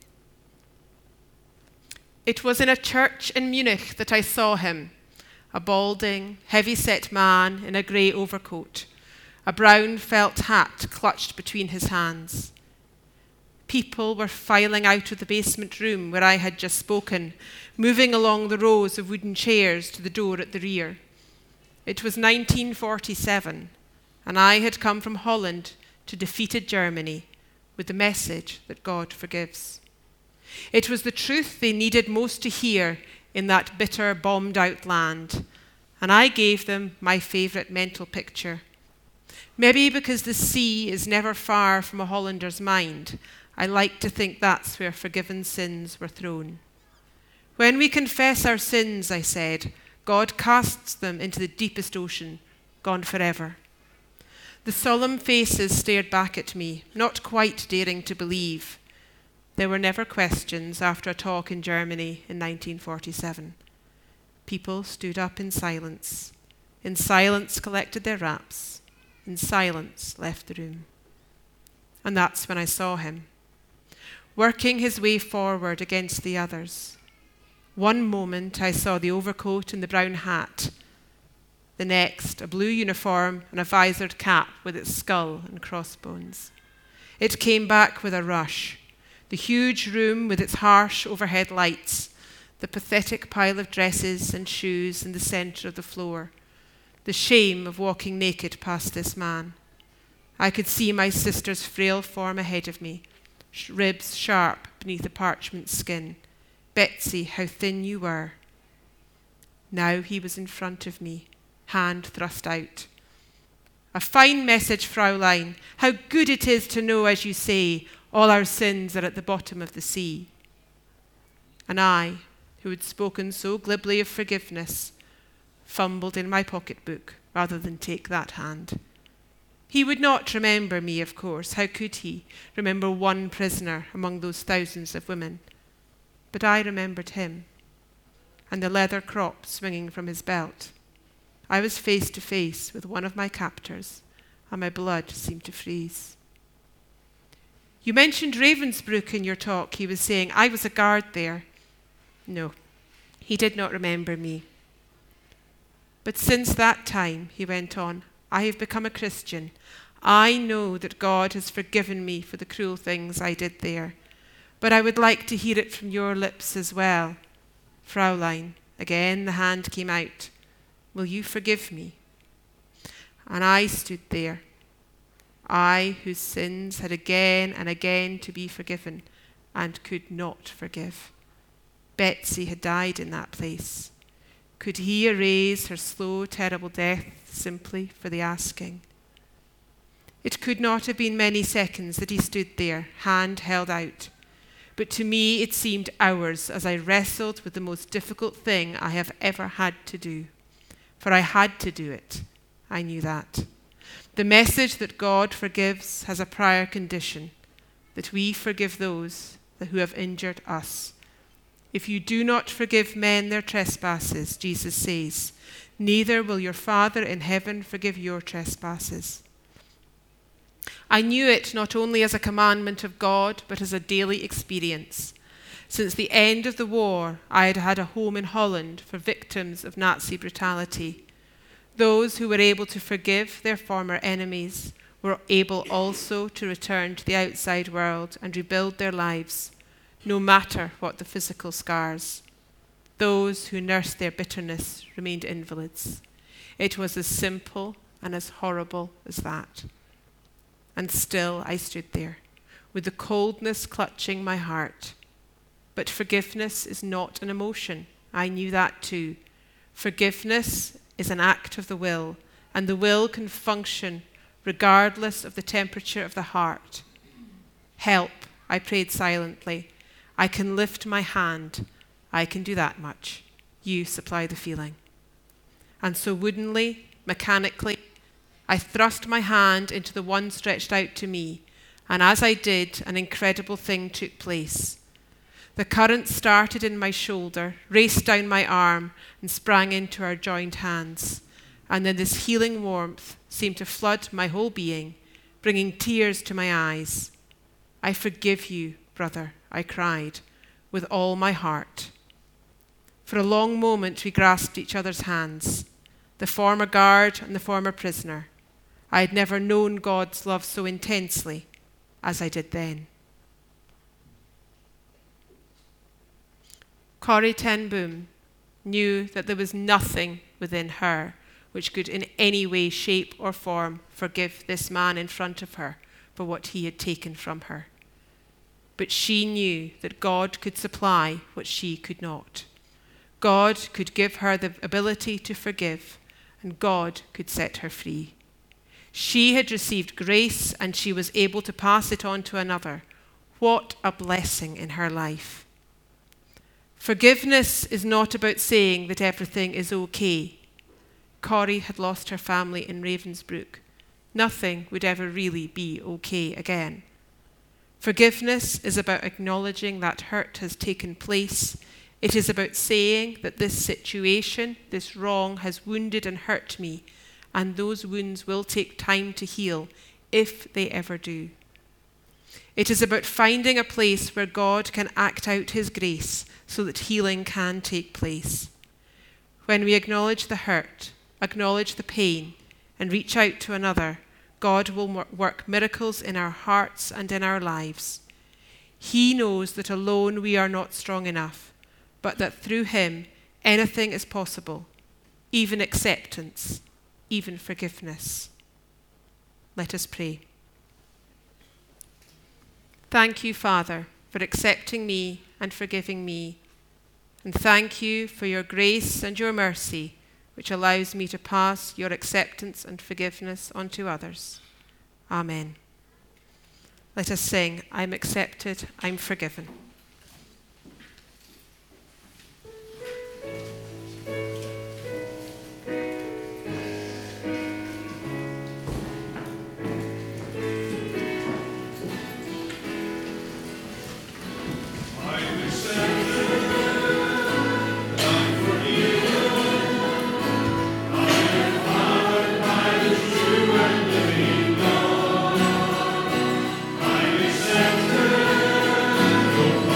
It was in a church in Munich that I saw him, a balding, heavy-set man in a grey overcoat, a brown felt hat clutched between his hands. People were filing out of the basement room where I had just spoken, moving along the rows of wooden chairs to the door at the rear. It was nineteen forty-seven, and I had come from Holland to defeated Germany with the message that God forgives. It was the truth they needed most to hear in that bitter, bombed-out land, and I gave them my favourite mental picture. Maybe because the sea is never far from a Hollander's mind, I like to think that's where forgiven sins were thrown. When we confess our sins, I said, God casts them into the deepest ocean, gone forever. The solemn faces stared back at me, not quite daring to believe. There were never questions after a talk in Germany in nineteen forty-seven. People stood up in silence. In silence collected their wraps. In silence left the room. And that's when I saw him, working his way forward against the others. One moment I saw the overcoat and the brown hat. The next, a blue uniform and a visored cap with its skull and crossbones. It came back with a rush. The huge room with its harsh overhead lights, the pathetic pile of dresses and shoes in the centre of the floor, the shame of walking naked past this man. I could see my sister's frail form ahead of me, ribs sharp beneath the parchment skin. Betsy, how thin you were. Now he was in front of me, hand thrust out. A fine message, Fraulein. How good it is to know, as you say, all our sins are at the bottom of the sea. And I, who had spoken so glibly of forgiveness, fumbled in my pocketbook rather than take that hand. He would not remember me, of course. How could he remember one prisoner among those thousands of women? But I remembered him, and the leather crop swinging from his belt. I was face to face with one of my captors, and my blood seemed to freeze. You mentioned Ravensbrück in your talk, he was saying. I was a guard there. No, he did not remember me. But since that time, he went on, I have become a Christian. I know that God has forgiven me for the cruel things I did there. But I would like to hear it from your lips as well. Fraulein, again the hand came out. Will you forgive me? And I stood there, I whose sins had again and again to be forgiven and could not forgive. Betsy had died in that place. Could he erase her slow, terrible death simply for the asking? It could not have been many seconds that he stood there, hand held out. But to me it seemed hours as I wrestled with the most difficult thing I have ever had to do. For I had to do it. I knew that. The message that God forgives has a prior condition, that we forgive those who have injured us. If you do not forgive men their trespasses, Jesus says, neither will your Father in heaven forgive your trespasses. I knew it not only as a commandment of God, but as a daily experience. Since the end of the war, I had had a home in Holland for victims of Nazi brutality. Those who were able to forgive their former enemies were able also to return to the outside world and rebuild their lives, no matter what the physical scars. Those who nursed their bitterness remained invalids. It was as simple and as horrible as that. And still I stood there, with the coldness clutching my heart. But forgiveness is not an emotion. I knew that too. Forgiveness is an act of the will, and the will can function regardless of the temperature of the heart. Help, I prayed silently. I can lift my hand. I can do that much. You supply the feeling. And so woodenly, mechanically, I thrust my hand into the one stretched out to me, and as I did, an incredible thing took place. The current started in my shoulder, raced down my arm, and sprang into our joined hands. And then this healing warmth seemed to flood my whole being, bringing tears to my eyes. I forgive you, brother, I cried, with all my heart. For a long moment we grasped each other's hands, the former guard and the former prisoner. I had never known God's love so intensely as I did then. Corrie ten Boom knew that there was nothing within her which could in any way, shape or form forgive this man in front of her for what he had taken from her. But she knew that God could supply what she could not. God could give her the ability to forgive, and God could set her free. She had received grace and she was able to pass it on to another. What a blessing in her life. Forgiveness is not about saying that everything is okay. Corrie had lost her family in Ravensbrück. Nothing would ever really be okay again. Forgiveness is about acknowledging that hurt has taken place. It is about saying that this situation, this wrong, has wounded and hurt me, and those wounds will take time to heal, if they ever do. It is about finding a place where God can act out his grace so that healing can take place. When we acknowledge the hurt, acknowledge the pain, and reach out to another, God will work miracles in our hearts and in our lives. He knows that alone we are not strong enough, but that through him anything is possible, even acceptance, even forgiveness. Let us pray. Thank you, Father, for accepting me and forgiving me. And thank you for your grace and your mercy, which allows me to pass your acceptance and forgiveness on to others. Amen. Let us sing, I'm accepted, I'm forgiven. Accepted,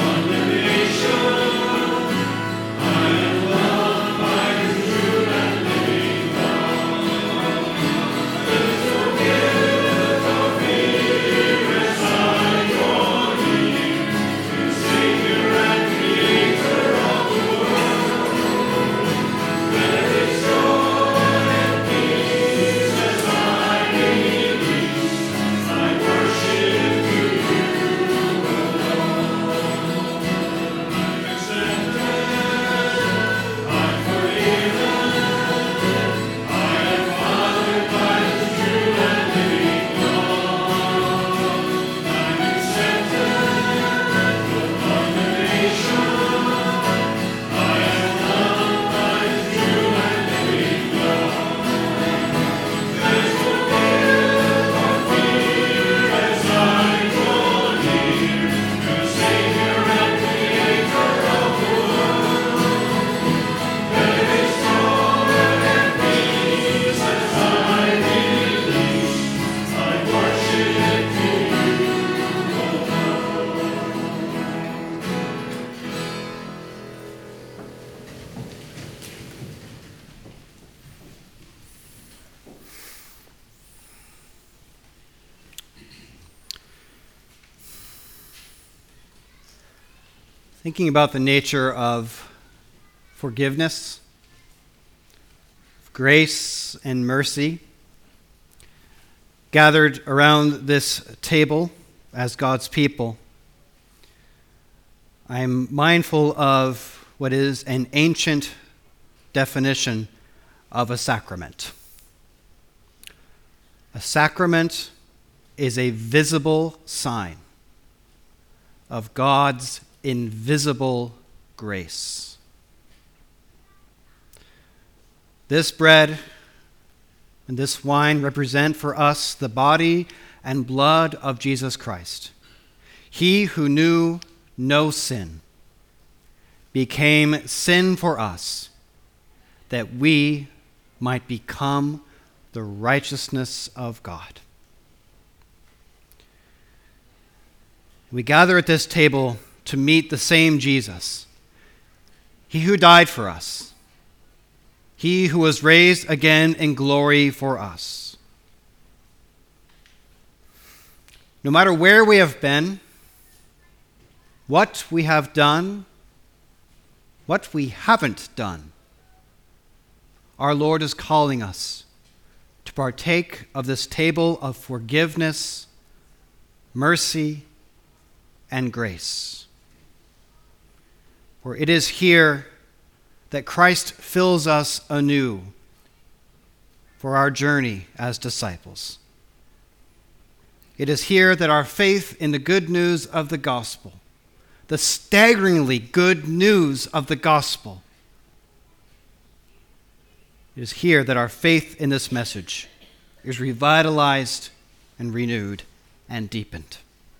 thinking about the nature of forgiveness, grace, and mercy, gathered around this table as God's people, I'm mindful of what is an ancient definition of a sacrament. A sacrament is a visible sign of God's invisible grace. This bread and this wine represent for us the body and blood of Jesus Christ. He who knew no sin became sin for us, that we might become the righteousness of God. We gather at this table to meet the same Jesus, he who died for us, he who was raised again in glory for us. No matter where we have been, what we have done, what we haven't done, our Lord is calling us to partake of this table of forgiveness, mercy, and grace. For it is here that Christ fills us anew for our journey as disciples. It is here that our faith in the good news of the gospel, the staggeringly good news of the gospel, it is here that our faith in this message is revitalized and renewed and deepened.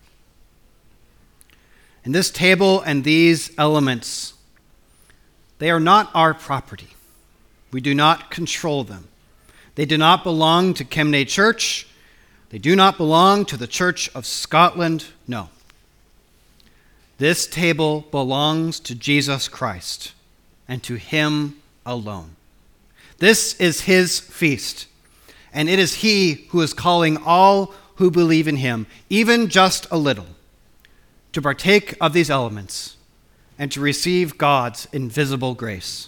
And this table and these elements, they are not our property. We do not control them. They do not belong to Kemnay Church. They do not belong to the Church of Scotland. No. This table belongs to Jesus Christ and to him alone. This is his feast, and it is he who is calling all who believe in him, even just a little, to partake of these elements and to receive God's invisible grace.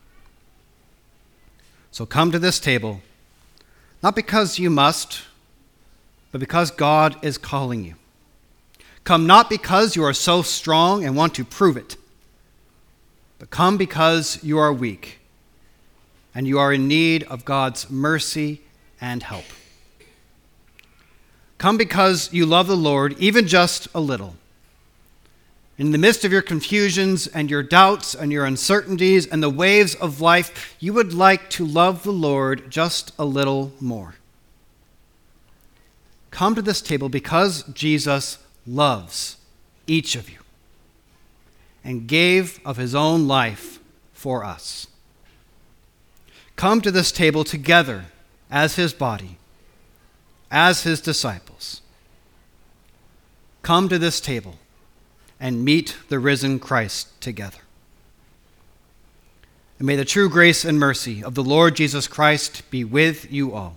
So come to this table, not because you must, but because God is calling you. Come not because you are so strong and want to prove it, but come because you are weak and you are in need of God's mercy and help. Come because you love the Lord, even just a little. In the midst of your confusions and your doubts and your uncertainties and the waves of life, you would like to love the Lord just a little more. Come to this table because Jesus loves each of you and gave of his own life for us. Come to this table together as his body, as his disciples. Come to this table and meet the risen Christ together. And may the true grace and mercy of the Lord Jesus Christ be with you all.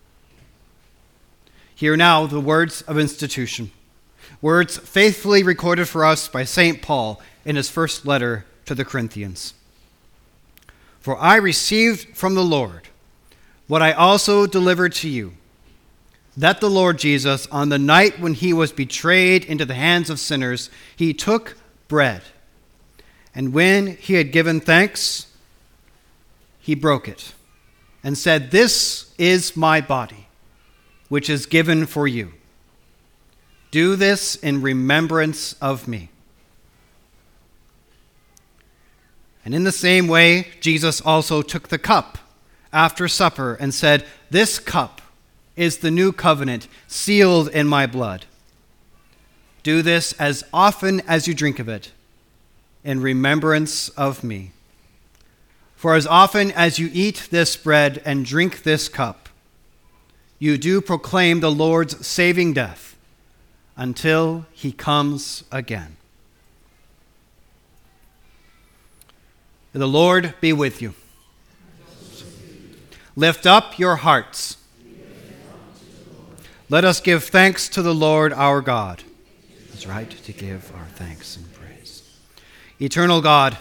Hear now the words of institution, words faithfully recorded for us by Saint Paul in his first letter to the Corinthians. For I received from the Lord what I also delivered to you, that the Lord Jesus, on the night when he was betrayed into the hands of sinners, he took bread, and when he had given thanks, he broke it, and said, "This is my body, which is given for you. Do this in remembrance of me." And in the same way, Jesus also took the cup after supper and said, "This cup is the new covenant sealed in my blood. Do this as often as you drink of it in remembrance of me. For as often as you eat this bread and drink this cup, you do proclaim the Lord's saving death until he comes again." The Lord be with you. Lift up your hearts. Let us give thanks to the Lord our God. It's right to give our thanks and praise. Eternal God,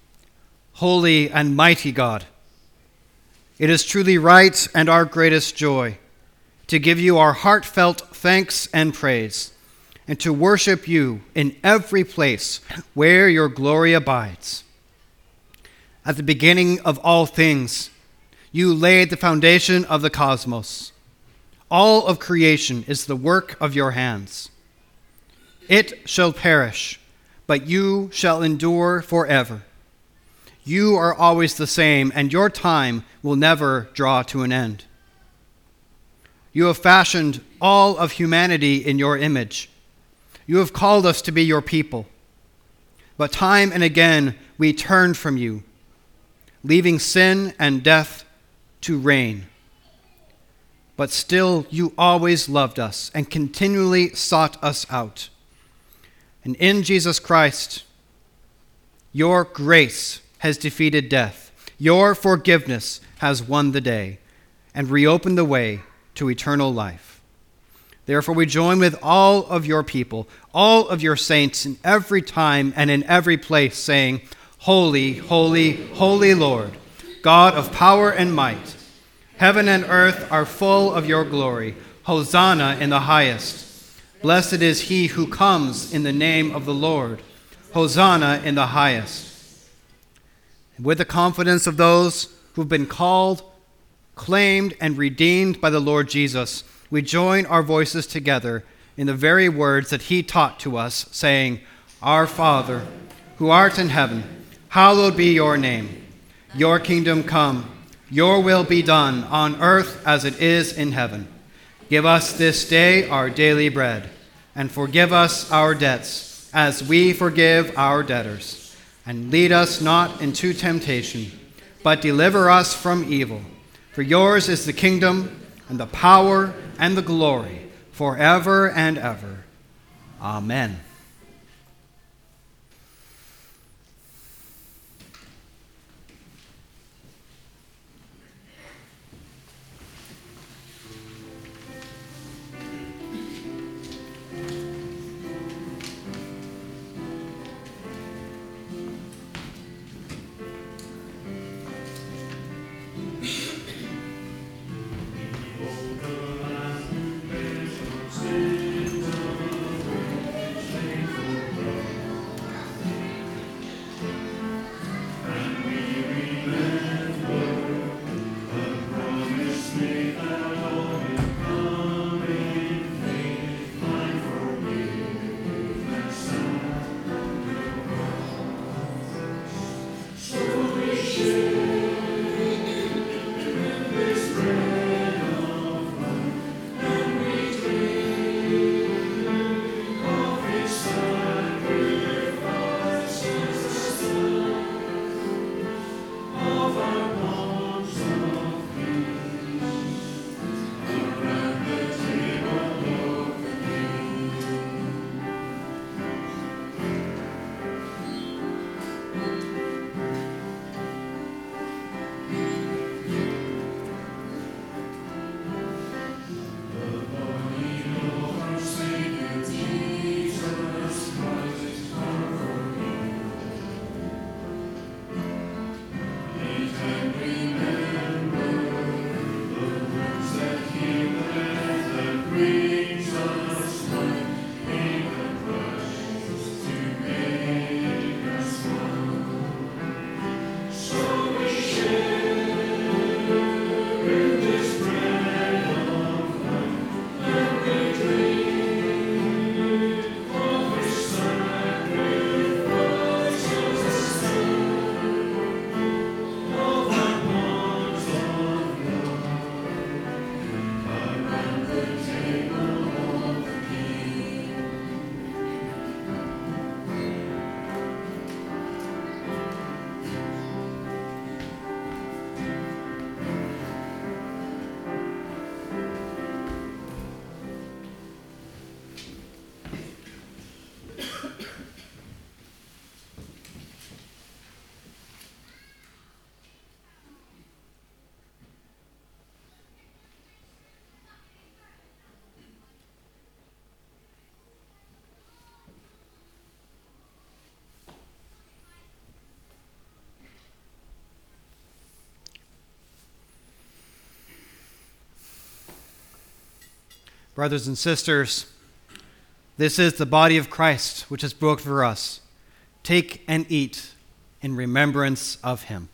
holy and mighty God, it is truly right and our greatest joy to give you our heartfelt thanks and praise, and to worship you in every place where your glory abides. At the beginning of all things, you laid the foundation of the cosmos. All of creation is the work of your hands. It shall perish, but you shall endure forever. You are always the same, and your time will never draw to an end. You have fashioned all of humanity in your image. You have called us to be your people. But time and again we turned from you, leaving sin and death to reign. But still you always loved us and continually sought us out. And in Jesus Christ, your grace has defeated death. Your forgiveness has won the day and reopened the way to eternal life. Therefore, we join with all of your people, all of your saints in every time and in every place, saying, Holy, holy, holy Lord, God of power and might. Heaven and earth are full of your glory. Hosanna in the highest. Blessed is he who comes in the name of the Lord. Hosanna in the highest. And with the confidence of those who have been called, claimed, and redeemed by the Lord Jesus, we join our voices together in the very words that he taught to us, saying, Our Father, who art in heaven, hallowed be your name. Your kingdom come, your will be done on earth as it is in heaven. Give us this day our daily bread, and forgive us our debts, as we forgive our debtors. And lead us not into temptation, but deliver us from evil. For yours is the kingdom, and the power, and the glory, forever and ever. Amen. Brothers and sisters, this is the body of Christ, which is broken for us. Take and eat in remembrance of him.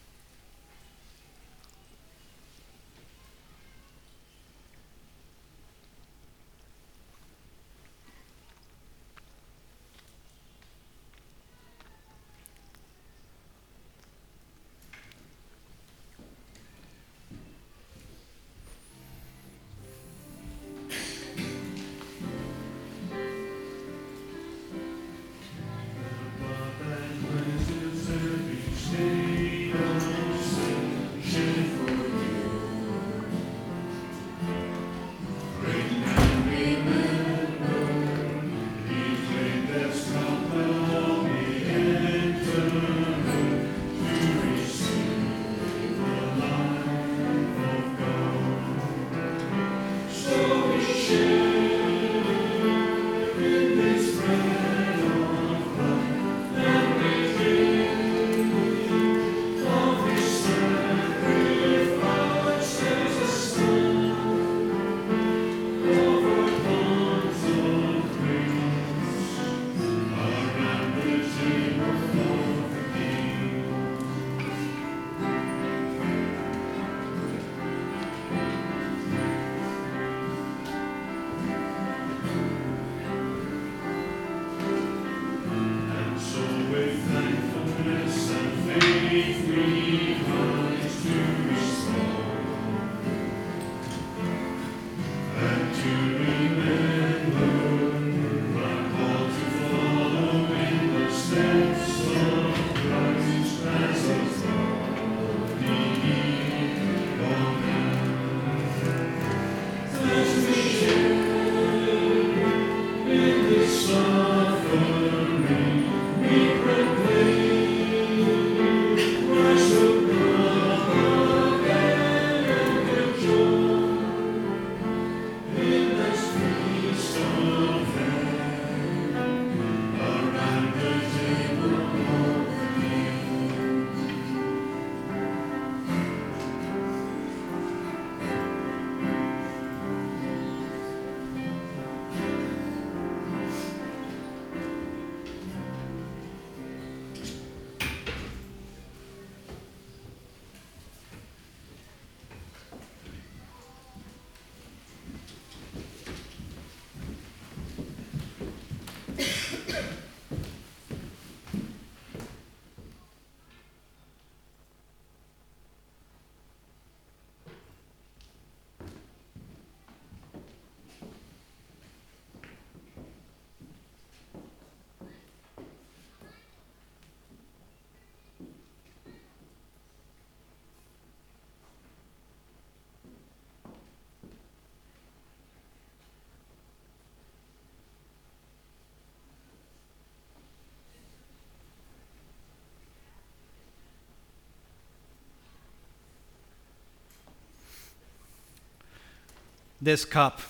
This cup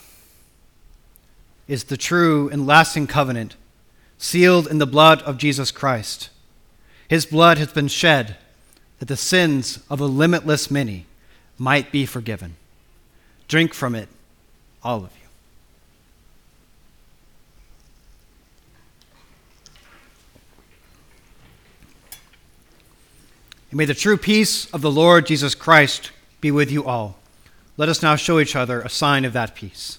is the true and lasting covenant, sealed in the blood of Jesus Christ. His blood has been shed that the sins of a limitless many might be forgiven. Drink from it, all of you. And may the true peace of the Lord Jesus Christ be with you all. Let us now show each other a sign of that peace.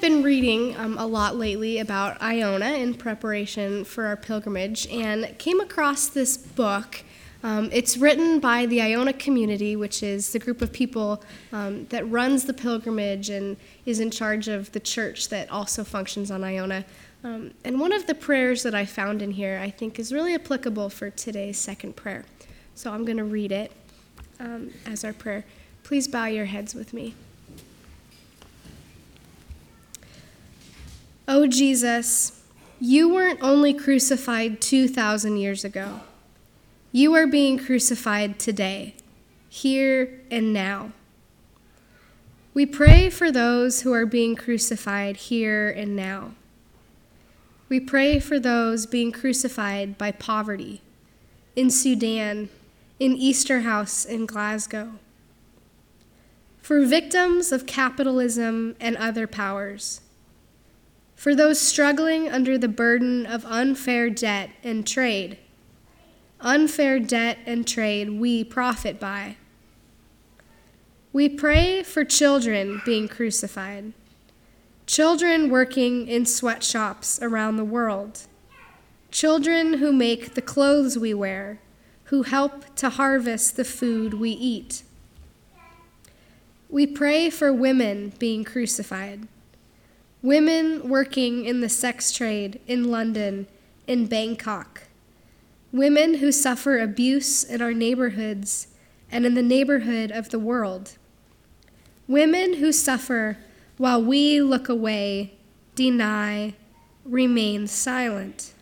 been reading um, a lot lately about Iona in preparation for our pilgrimage and came across this book. Um, it's written by the Iona community, which is the group of people um, that runs the pilgrimage and is in charge of the church that also functions on Iona. Um, and one of the prayers that I found in here I think is really applicable for today's second prayer. So I'm going to read it um, as our prayer. Please bow your heads with me. Oh, Jesus, you weren't only crucified two thousand years ago. You are being crucified today, here and now. We pray for those who are being crucified here and now. We pray for those being crucified by poverty in Sudan, in Easterhouse in Glasgow. For victims of capitalism and other powers. For those struggling under the burden of unfair debt and trade. Unfair debt and trade we profit by. We pray for children being crucified, children working in sweatshops around the world, children who make the clothes we wear, who help to harvest the food we eat. We pray for women being crucified, women working in the sex trade in London, in Bangkok, women who suffer abuse in our neighborhoods and in the neighborhood of the world. Women who suffer while we look away, deny, remain silent.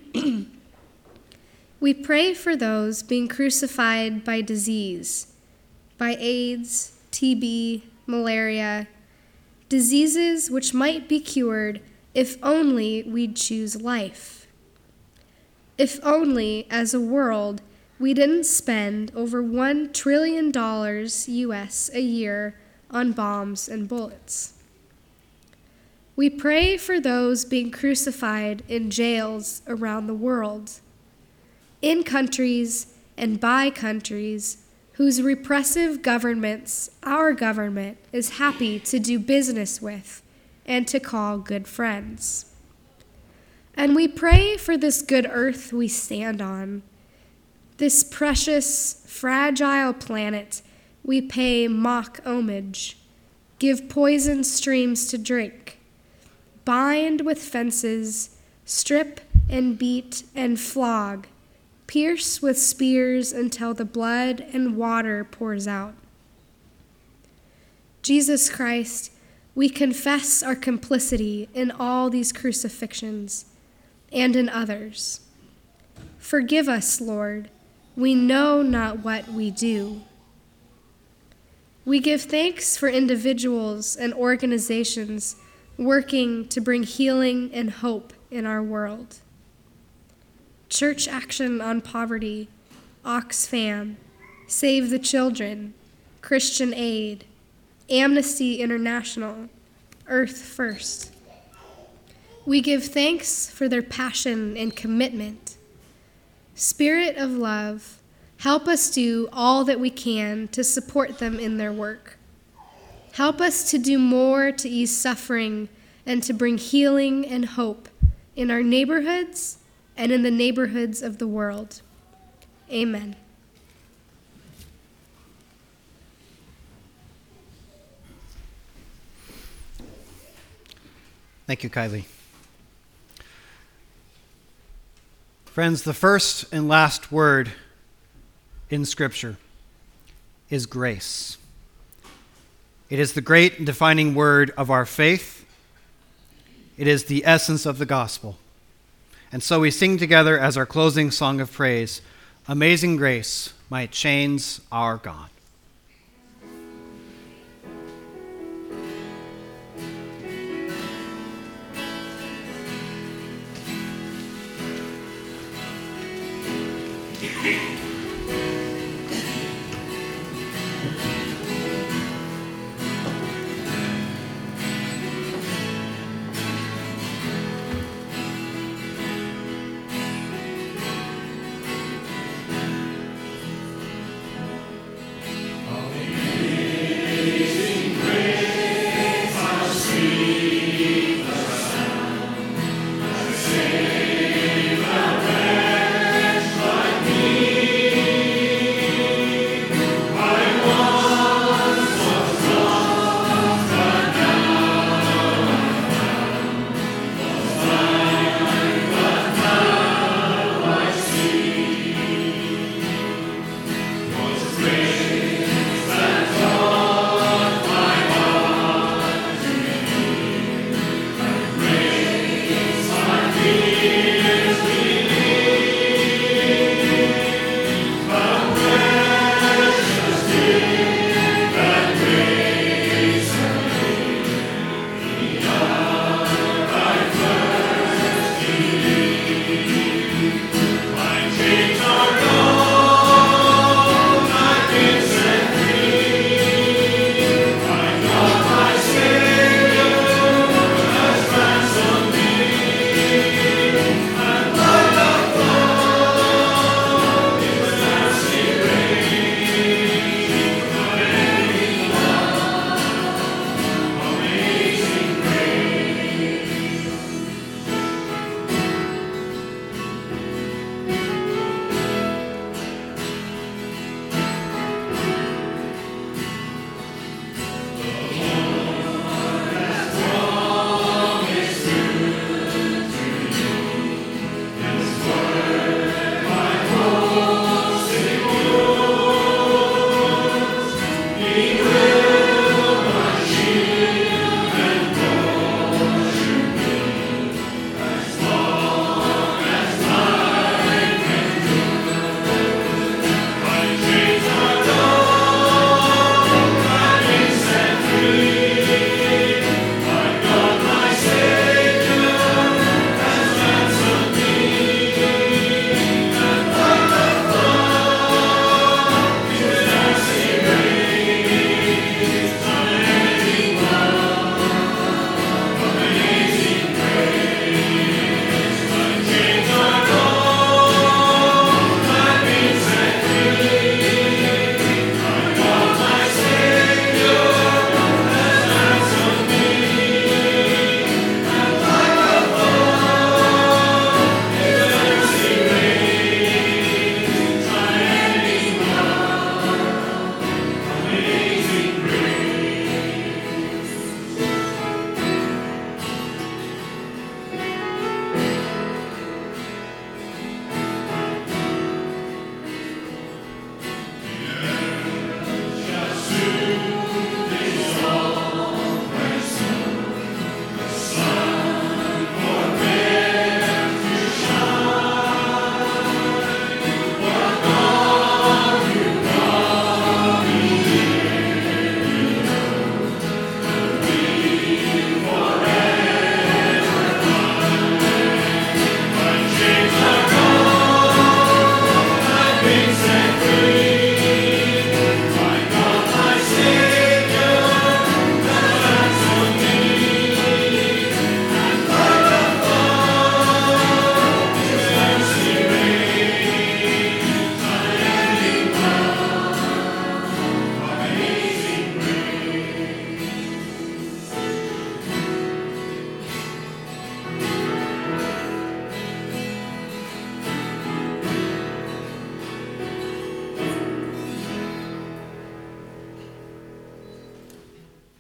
We pray for those being crucified by disease, by AIDS, T B, malaria, diseases which might be cured if only we'd choose life. If only, as a world, we didn't spend over one trillion dollars U S a year on bombs and bullets. We pray for those being crucified in jails around the world, in countries and by countries whose repressive governments our government is happy to do business with and to call good friends. And we pray for this good earth we stand on, this precious, fragile planet we pay mock homage, give poison streams to drink, bind with fences, strip and beat and flog, pierce with spears until the blood and water pours out. Jesus Christ, we confess our complicity in all these crucifixions and in others. Forgive us, Lord. We know not what we do. We give thanks for individuals and organizations working to bring healing and hope in our world. Church Action on Poverty, Oxfam, Save the Children, Christian Aid, Amnesty International, Earth First. We give thanks for their passion and commitment. Spirit of love, help us do all that we can to support them in their work. Help us to do more to ease suffering and to bring healing and hope in our neighborhoods and in the neighborhoods of the world. Amen. Thank you, Kylie. Friends, the first and last word in Scripture is grace. It is the great and defining word of our faith. It is the essence of the gospel. And so we sing together as our closing song of praise, Amazing Grace, my chains are gone.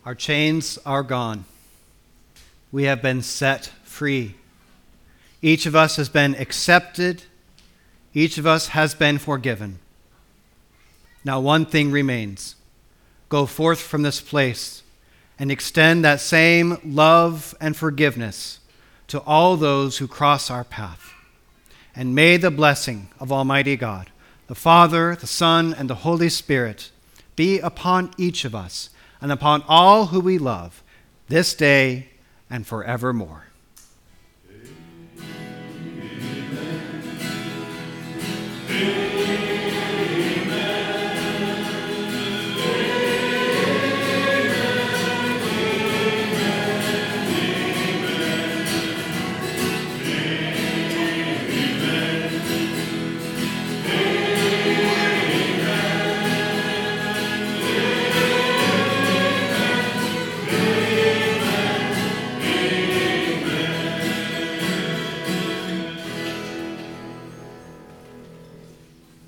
Our chains are gone. We have been set free. Each of us has been accepted. Each of us has been forgiven. Now one thing remains. Go forth from this place and extend that same love and forgiveness to all those who cross our path. And may the blessing of Almighty God, the Father, the Son, and the Holy Spirit be upon each of us and upon all who we love this day and forevermore.